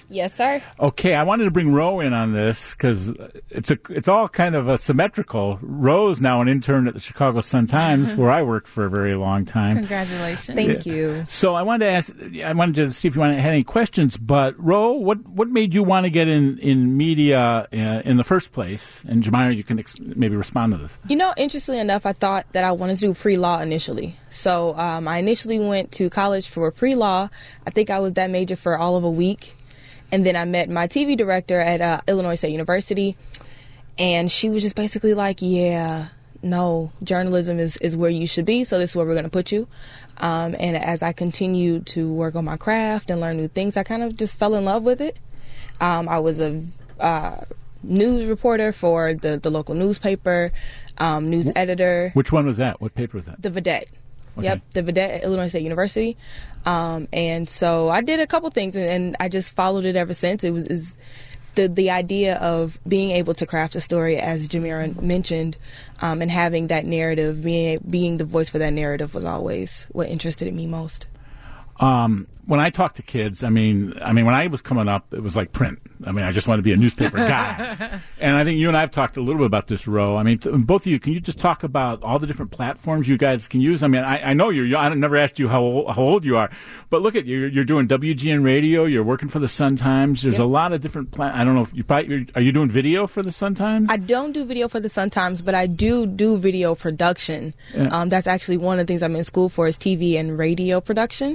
Yes, sir. Okay, I wanted to bring Ro in on this because it's all kind of a symmetrical. Ro's now an intern at the Chicago Sun-Times, where I worked for a very long time. Congratulations. Thank you. So I wanted to see if you had any questions. But Ro, what made you want to get in media in the first place? And Jemima, you can maybe respond to this. Interestingly enough, I thought that I wanted to do pre-law initially. So I initially went to college for pre-law. I think I was that major for all of a week. And then I met my TV director at Illinois State University, and she was just basically like, yeah, no, journalism is where you should be, so this is where we're going to put you. And as I continued to work on my craft and learn new things, I kind of just fell in love with it. I was a news reporter for the local newspaper, news editor. Which one was that? What paper was that? The Vedette. Okay. Yep, the Vedette at Illinois State University. And so I did a couple things, and I just followed it ever since. It was the idea of being able to craft a story, as Jemima mentioned, and having that narrative, being the voice for that narrative was always what interested me most. When I talk to kids, I mean, when I was coming up, it was like print. I just wanted to be a newspaper guy. And I think you and I have talked a little bit about this, Ro. Both of you, can you just talk about all the different platforms you guys can use? I know you're young. I never asked you how old you are, but look at you. You're doing WGN radio. You're working for the Sun-Times. There's a lot of different I don't know if are you doing video for the Sun-Times? I don't do video for the Sun-Times, but I do video production. Yeah. That's actually one of the things I'm in school for is TV and radio production.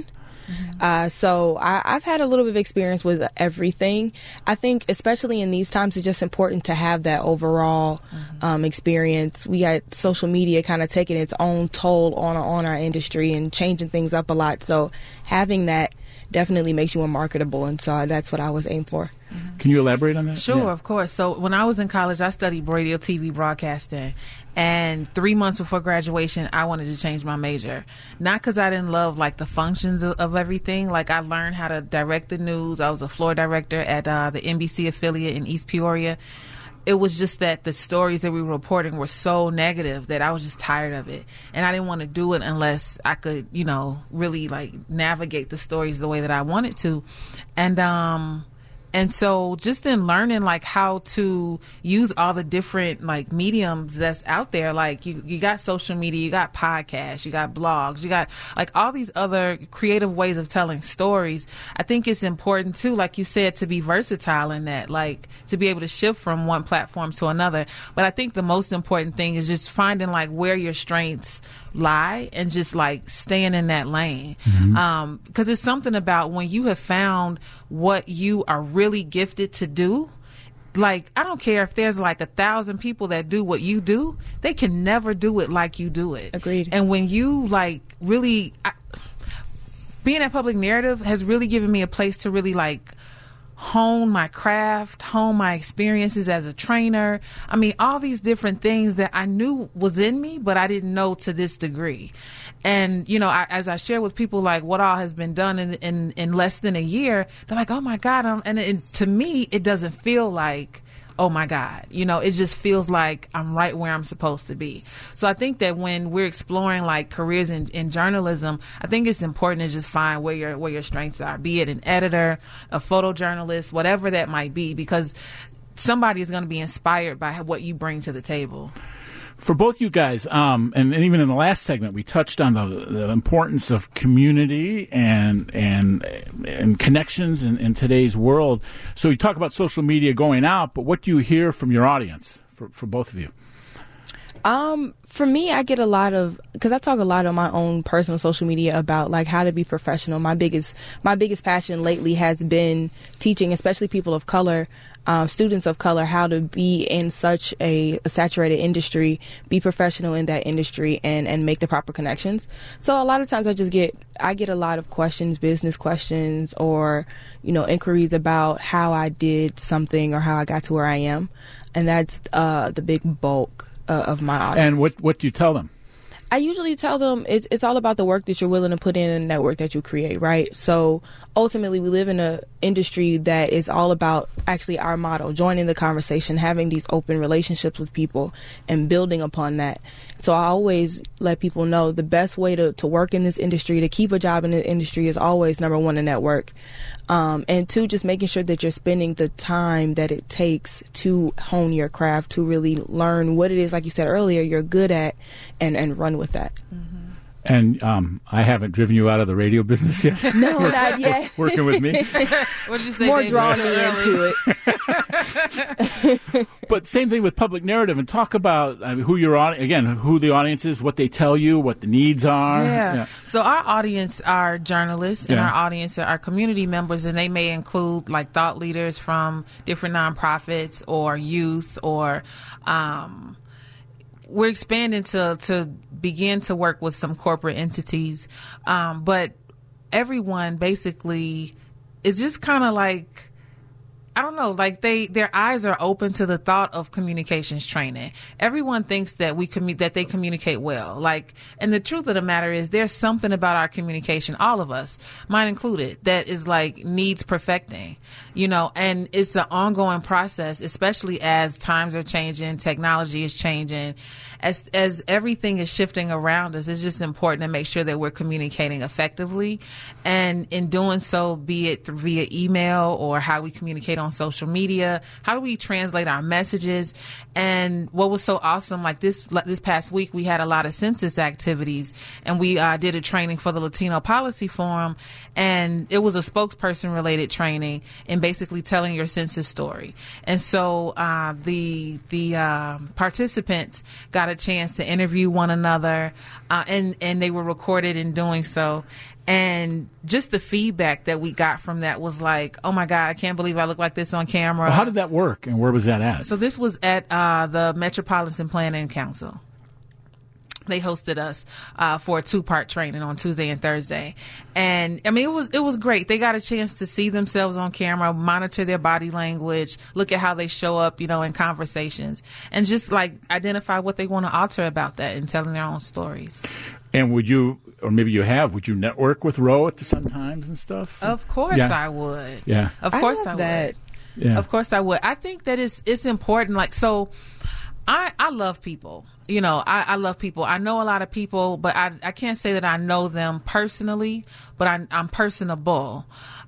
So I've had a little bit of experience with everything. I think especially in these times, it's just important to have that overall experience. We got social media kind of taking its own toll on our industry and changing things up a lot. So having that definitely makes you more marketable, and so that's what I was aimed for. Can you elaborate on that? Sure, of course. So when I was in college, I studied radio, TV, broadcasting. And 3 months before graduation, I wanted to change my major. Not because I didn't love the functions of everything. I learned how to direct the news. I was a floor director at the NBC affiliate in East Peoria. It was just that the stories that we were reporting were so negative that I was just tired of it. And I didn't want to do it unless I could, really navigate the stories the way that I wanted to. And so just in learning how to use all the different mediums that's out there, you got social media, you got podcasts, you got blogs, you got all these other creative ways of telling stories. I think it's important too, like you said, to be versatile in that, to be able to shift from one platform to another. But I think the most important thing is just finding where your strengths lie and just staying in that lane. Because it's something about when you have found what you are really gifted to do. I don't care if there's 1,000 people that do what you do, they can never do it like you do it. Agreed. And when you really being at Public Narrative has really given me a place to really hone my craft, hone my experiences as a trainer. All these different things that I knew was in me, but I didn't know to this degree. And, as I share with people what all has been done in less than a year, they're like, oh my God. And to me, it doesn't feel like, oh my God, it just feels like I'm right where I'm supposed to be. So I think that when we're exploring careers in journalism, I think it's important to just find where your strengths are, be it an editor, a photojournalist, whatever that might be, because somebody is going to be inspired by what you bring to the table. For both you guys, and even in the last segment, we touched on the importance of community and connections in today's world. So you talk about social media going out, but what do you hear from your audience for both of you? For me, I get a lot of, because I talk a lot on my own personal social media about how to be professional. My biggest passion lately has been teaching, especially people of color, students of color, how to be in such a saturated industry, be professional in that industry, and make the proper connections. So a lot of times I get a lot of questions, business questions, or inquiries about how I did something or how I got to where I am, and that's the big bulk of my audience. And what do you tell them? I usually tell them it's all about the work that you're willing to put in and the network that you create, right? So ultimately, we live in an industry that is all about actually our motto, joining the conversation, having these open relationships with people and building upon that. So I always let people know the best way to work in this industry, to keep a job in the industry, is always, number one, to network. And two, just making sure that you're spending the time that it takes to hone your craft, to really learn what it is, like you said earlier, you're good at, and run with that. And I haven't driven you out of the radio business yet. No, not yet. Working with me. What'd you say? More David? drawing me into it. But same thing with public narrative, and talk about who who the audience is, what they tell you, what the needs are. Yeah. So our audience are journalists, and Yeah. our audience are community members, and they may include like thought leaders from different nonprofits or youth, or we're expanding to begin to work with some corporate entities, but everyone basically is just kind of like, I don't know, like their eyes are open to the thought of communications training. Everyone thinks that that they communicate well. Like, and the truth of the matter is there's something about our communication, all of us, mine included, that is like needs perfecting, and it's an ongoing process, especially as times are changing, technology is changing, as everything is shifting around us. It's just important to make sure that we're communicating effectively, and in doing so, be it via email or how we communicate on social media, how do we translate our messages? And what was so awesome, like this past week, we had a lot of census activities, and we did a training for the Latino Policy Forum, and it was a spokesperson related training, and basically telling your census story. And so the participants got a chance to interview one another, and they were recorded in doing so. And just the feedback that we got from that was like, oh my God, I can't believe I look like this on camera. Well, how did that work, and where was that at? So this was at the Metropolitan Planning Council. They hosted us for a 2-part training on Tuesday and Thursday. And I mean, it was great. They got a chance to see themselves on camera, monitor their body language, look at how they show up, in conversations, and just like identify what they want to alter about that and telling their own stories. And would you network with Roe at the Sun Times and stuff? Of course I would. Yeah. Of course I that. would. Yeah. Of course I would. I think that it's important. Like, so I love people. I love people. I know a lot of people, but I can't say that I know them personally, but I'm personable.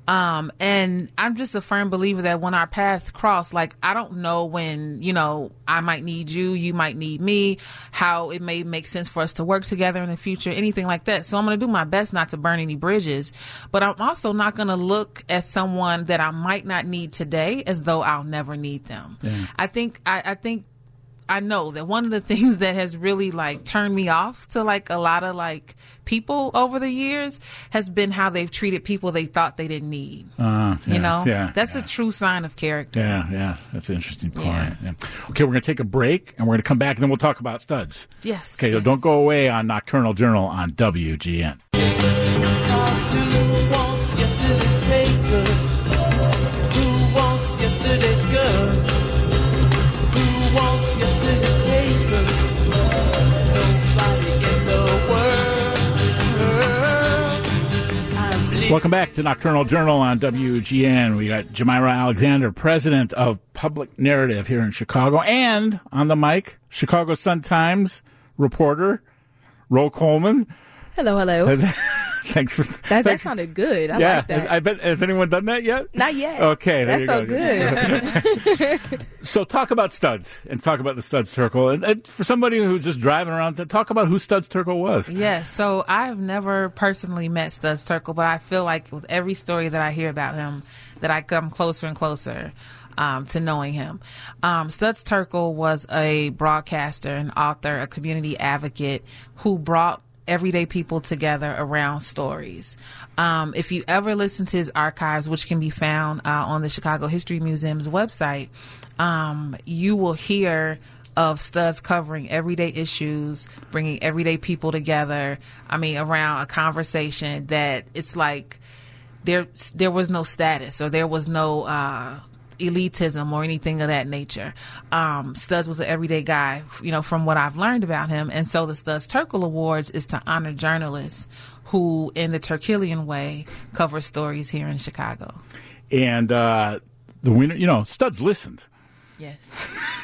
And I'm just a firm believer that when our paths cross, like, I don't know when, I might need you, you might need me, how it may make sense for us to work together in the future, anything like that. So I'm going to do my best not to burn any bridges, but I'm also not going to look at someone that I might not need today as though I'll never need them. Yeah. I know that one of the things that has really like turned me off to like a lot of like people over the years has been how they've treated people they thought they didn't need. That's a true sign of character. Yeah, that's an interesting point. Yeah. Okay, we're going to take a break, and we're going to come back, and then we'll talk about studs. Yes. Okay, so don't go away on Nocturnal Journal on WGN. Who wants yesterday's papers? Who wants yesterday's girl? Who wants yesterday's papers? Nobody in the world. Welcome back to Nocturnal Journal on WGN. We got Jamira Alexander, president of Public Narrative here in Chicago, and on the mic, Chicago Sun-Times reporter Roe Coleman. Hello. Thanks for that sounded good. I like that. I bet. Has anyone done that yet? Not yet. Okay, there That you felt go. good. So talk about studs, and talk about the Studs Terkel, and for somebody who's just driving around, talk about who Studs Terkel was. Yes. So I've never personally met Studs Terkel, but I feel like with every story that I hear about him, that I come closer and closer to knowing him. Studs Terkel was a broadcaster, an author, a community advocate who brought everyday people together around stories. If you ever listen to his archives, which can be found on the Chicago History Museum's website, you will hear of Studs covering everyday issues, bringing everyday people together. I mean, around a conversation that it's like there was no status, or there was no elitism or anything of that nature. Studs was an everyday guy, from what I've learned about him. And so the Studs Terkel Awards is to honor journalists who, in the Terkelian way, cover stories here in Chicago. And the winner, Studs listened. Yes.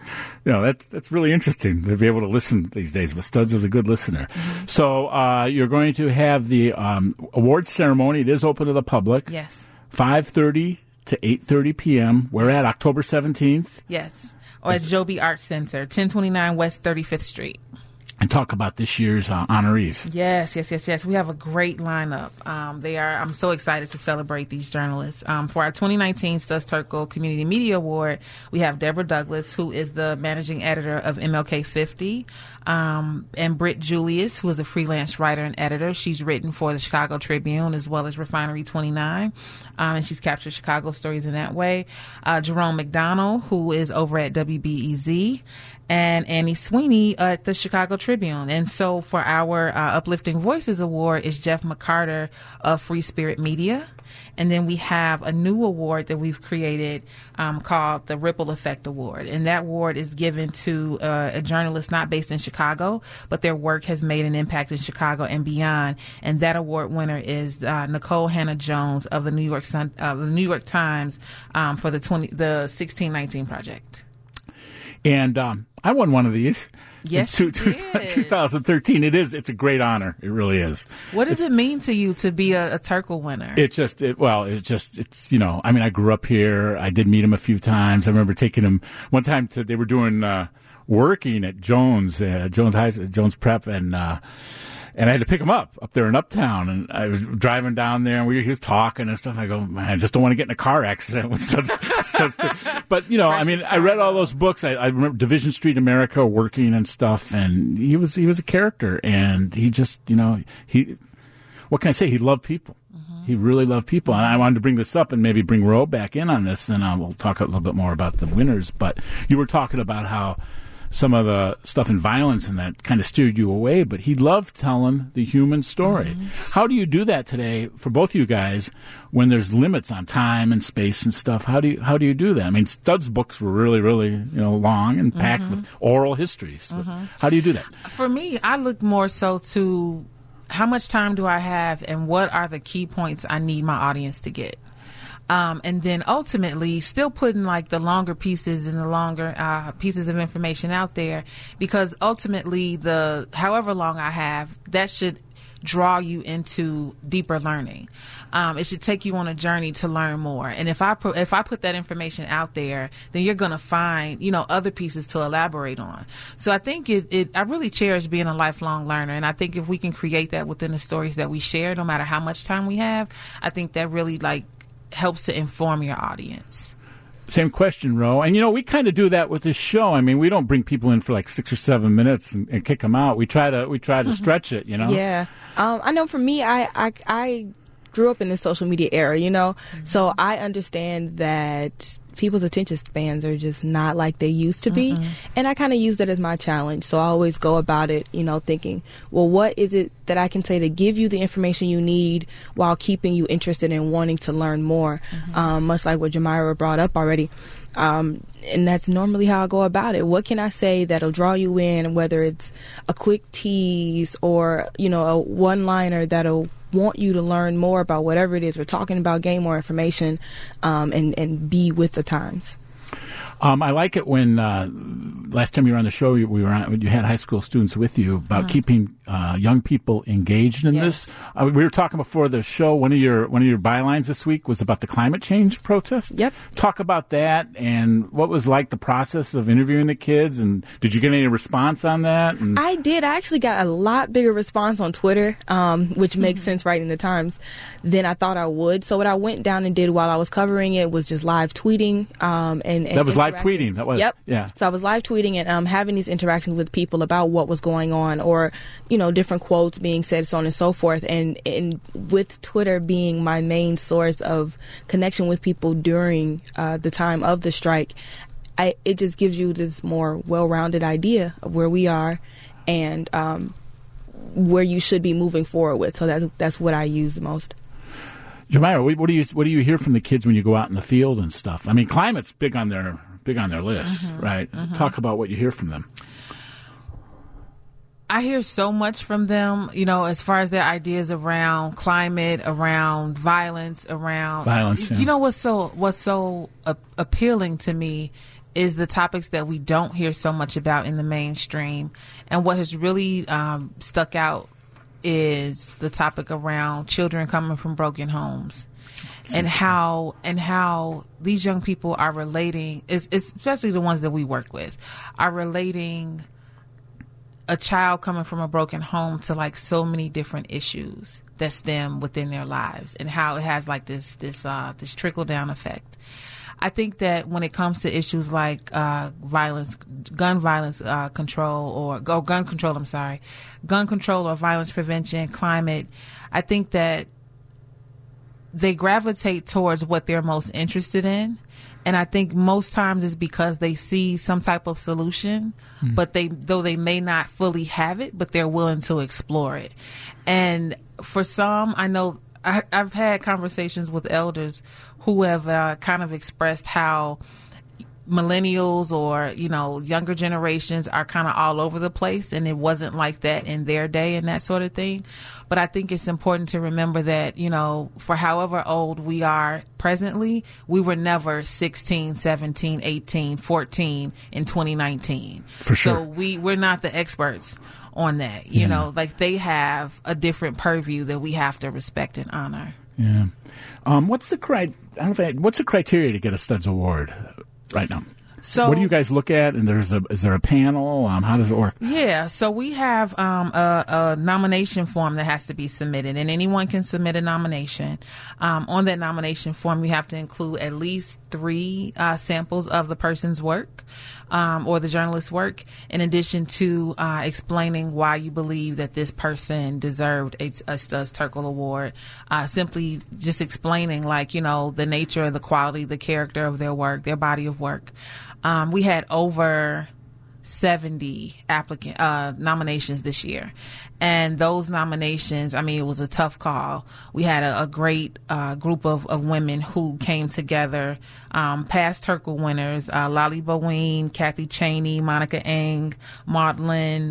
that's really interesting to be able to listen these days. But Studs is a good listener. Mm-hmm. So you're going to have the awards ceremony. It is open to the public. Yes. 5:30 to 8:30 p.m. We're at October 17th. Yes. Or at Joby Arts Center, 1029 West 35th Street. And talk about this year's honorees. Yes. We have a great lineup. I'm so excited to celebrate these journalists. For our 2019 Studs Terkel Community Media Award, we have Deborah Douglas, who is the managing editor of MLK 50, and Britt Julius, who is a freelance writer and editor. She's written for the Chicago Tribune as well as Refinery 29, and she's captured Chicago stories in that way. Jerome McDonald, who is over at WBEZ, and Annie Sweeney at the Chicago Tribune. And so for our Uplifting Voices Award is Jeff McCarter of Free Spirit Media. And then we have a new award that we've created called the Ripple Effect Award. And that award is given to a journalist not based in Chicago, but their work has made an impact in Chicago and beyond. And that award winner is Nicole Hannah-Jones of the New York Times for the 1619 Project. And I won one of these. Yes, in 2013. It's a great honor. It really is. What does it mean to you to be a Terkel winner? I grew up here. I did meet him a few times. I remember taking him one time they were doing working at Jones Prep, and I had to pick him up there in Uptown, and I was driving down there, and he was talking and stuff. I go, man, I just don't want to get in a car accident with Studs. But, I read all those books. I remember Division Street America, Working and stuff, and he was a character, and he just, what can I say? He loved people. Mm-hmm. He really loved people, and I wanted to bring this up and maybe bring Ro back in on this, and we'll talk a little bit more about the winners. But you were talking about how some of the stuff in violence and that kind of steered you away, but he loved telling the human story. Mm-hmm. How do you do that today for both of you guys when there's limits on time and space and stuff? How do you do that? I mean, Studs' books were really, really long and packed with oral histories. Mm-hmm. How do you do that? For me, I look more so to how much time do I have and what are the key points I need my audience to get. And then ultimately still putting like the longer pieces and the longer pieces of information out there, because ultimately however long I have, that should draw you into deeper learning. It should take you on a journey to learn more. And if I put that information out there, then you're going to find, other pieces to elaborate on. So I think I really cherish being a lifelong learner. And I think if we can create that within the stories that we share, no matter how much time we have, I think that really helps to inform your audience. Same question, Ro. And, we kind of do that with this show. I mean, we don't bring people in for like 6 or 7 minutes and kick them out. We try to stretch it, Yeah. I know for me, I grew up in the social media era, mm-hmm. So I understand that people's attention spans are just not like they used to be. Mm-hmm. And I kind of use that as my challenge. So I always go about it, thinking, well, what is it that I can say to give you the information you need while keeping you interested in wanting to learn more? Mm-hmm. Much like what Jamira brought up already. And that's normally how I go about it. What can I say that'll draw you in, whether it's a quick tease or, a one-liner that'll want you to learn more about whatever it is we're talking about, gain more information, and be with the times. I like it when last time you were on the show, you had high school students with you about keeping young people engaged in this. We were talking before the show. One of your bylines this week was about the climate change protest. Yep. Talk about that and what was like the process of interviewing the kids, and did you get any response on that? And I did. I actually got a lot bigger response on Twitter, which makes sense writing the Times, than I thought I would. So what I went down and did while I was covering it was just live tweeting. And that was live tweeting. That was, yep. Yeah. So I was live tweeting and having these interactions with people about what was going on, or different quotes being said, so on and so forth. And with Twitter being my main source of connection with people during the time of the strike, it just gives you this more well-rounded idea of where we are and where you should be moving forward with. So that's what I use the most. Jamira, what do you hear from the kids when you go out in the field and stuff? I mean, climate's big on their list, right? Mm-hmm. Talk about what you hear from them. I hear so much from them, as far as their ideas around climate, around violence. Yeah. What's so appealing to me is the topics that we don't hear so much about in the mainstream. And what has really stuck out is the topic around children coming from broken homes. And how these young people are relating, especially the ones that we work with, are relating a child coming from a broken home to like so many different issues that stem within their lives, and how it has like this trickle down effect. I think that when it comes to issues like gun control or violence prevention, climate, I think that they gravitate towards what they're most interested in. And I think most times it's because they see some type of solution, but though they may not fully have it, but they're willing to explore it. And for some, I know I've had conversations with elders who have kind of expressed how millennials or, younger generations are kind of all over the place, and it wasn't like that in their day and that sort of thing. But I think it's important to remember that, for however old we are presently, we were never 16, 17, 18, 14 in 2019. For sure. So we're not the experts on that. You know, like they have a different purview that we have to respect and honor. Yeah. What's the criteria to get a Studs Award right now? So, what do you guys look at? And is there a panel? How does it work? Yeah, so we have a nomination form that has to be submitted, and anyone can submit a nomination. On that nomination form, you have to include at least 3 samples of the person's work or the journalist's work, in addition to explaining why you believe that this person deserved a Studs Terkel Award. Simply just explaining, the nature, the quality, the character of their work, their body of work. We had over 70 nominations this year. And those nominations, it was a tough call. We had a great group of women who came together, past Terkel winners, Lali Bowen, Kathy Cheney, Monica Eng, Maudlin,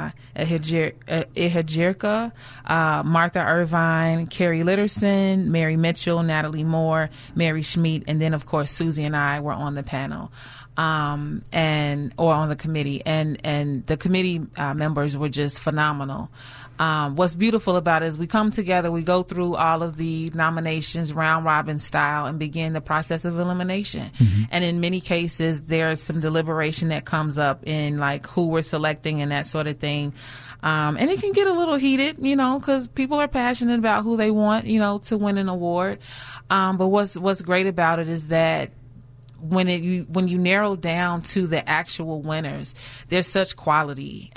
Ihajirka, Martha Irvine, Carrie Litterson, Mary Mitchell, Natalie Moore, Mary Schmidt, and then, of course, Susie and I were on the panel. Or on the committee, and the committee members were just phenomenal. What's beautiful about it is we come together, we go through all of the nominations round robin style and begin the process of elimination. And in many cases, there's some deliberation that comes up in who we're selecting and that sort of thing. And it can get a little heated, because people are passionate about who they want, to win an award. But what's great about it is that when you narrow down to the actual winners, there's such quality.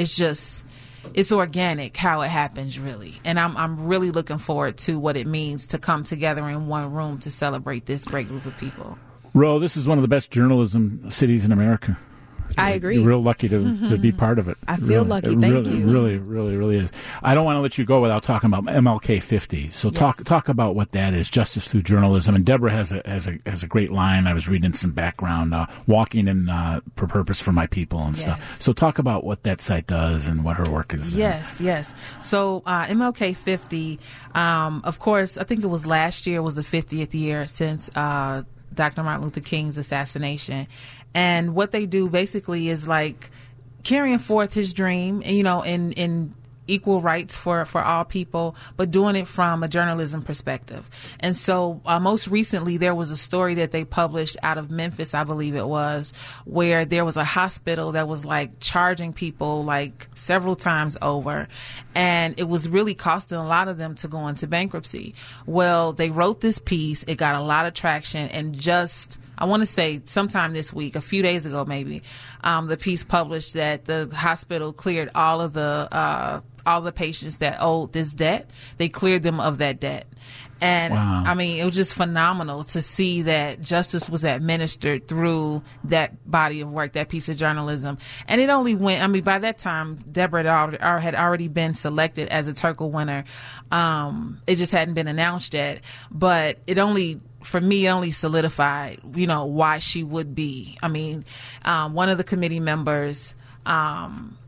It's organic how it happens, really. And I'm really looking forward to what it means to come together in one room to celebrate this great group of people. Ro, this is one of the best journalism cities in America. I agree. You're real lucky to be part of it. I feel lucky. Thank you. It really is. I don't want to let you go without talking about MLK 50. So talk about what that is, Justice Through Journalism. And Deborah has a great line. I was reading some background, walking in for purpose for my people and stuff. So talk about what that site does and what her work is. Yes. So MLK 50, of course, I think it was last year was the 50th year since Dr. Martin Luther King's assassination. And what they do basically is carrying forth his dream, in equal rights for all people, but doing it from a journalism perspective. And so most recently, there was a story that they published out of Memphis, I believe it was, where there was a hospital that was charging people several times over. And it was really costing a lot of them to go into bankruptcy. Well, they wrote this piece. It got a lot of traction, and I want to say sometime this week, a few days ago maybe, the piece published that the hospital cleared all the patients that owed this debt. They cleared them of that debt. And wow. It was just phenomenal to see that justice was administered through that body of work, that piece of journalism. And it only went, by that time, Deborah had already been selected as a Terkel winner. It just hadn't been announced yet. But for me, it only solidified, why she would be. One of the committee members,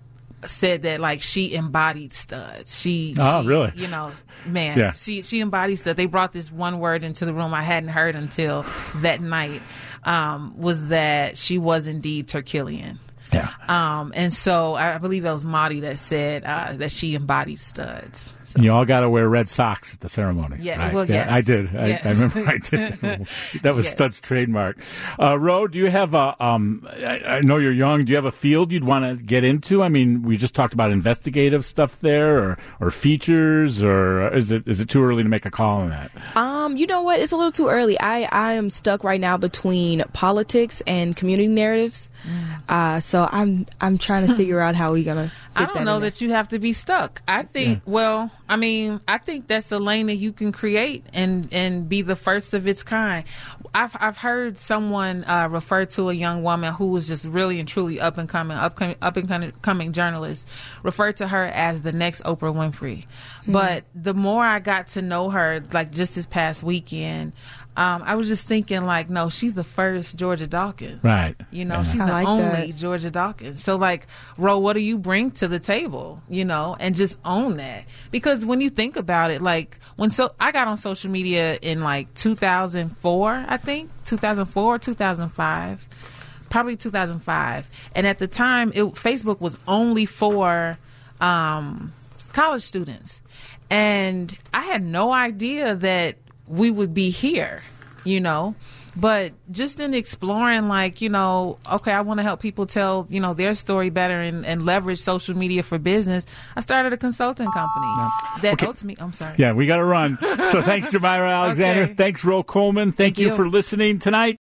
said that like she embodied studs. She really? You know, man, Yeah. she embodied studs. They brought this one word into the room I hadn't heard until that night, was that she was indeed Terquillian. Yeah. And so I believe that was Marty that said that she embodied studs. And you all got to wear red socks at the ceremony. Yeah, right? well, yes. I did. Yes. I remember I did. That was Yes. Stud's trademark. Ro, do you have a, I know you're young, do you have a field you'd want to get into? I mean, we just talked about investigative stuff there or features, or is it too early to make a call on that? You know what? It's a little too early. I am stuck right now between politics and community narratives. So I'm trying to figure out how we're gonna fit I don't that know in there. that you have to be stuck. I think, well, I mean, I think that's a lane that you can create and be the first of its kind. I've heard someone refer to a young woman who was just really and truly up and coming journalist, refer to her as the next Oprah Winfrey. But the more I got to know her, like just this past weekend, I was just thinking like, no, she's the first Georgia Dawkins. Right. You know, Yeah. she's I the like only that. Georgia Dawkins. So like, Ro, what do you bring to the table? You know, and just own that. Because when you think about it, like I got on social media in like 2004, I think 2004, 2005, probably 2005. And at the time, Facebook was only for college students. And I had no idea that we would be here, you know. But just in exploring, like, you know, okay, I want to help people tell, you know, their story better and leverage social media for business. I started a consulting company that ultimately, I'm sorry. Yeah, we got to run. So thanks, Jamira Alexander. Okay. Thanks, Ro Coleman. Thank you you. for listening tonight.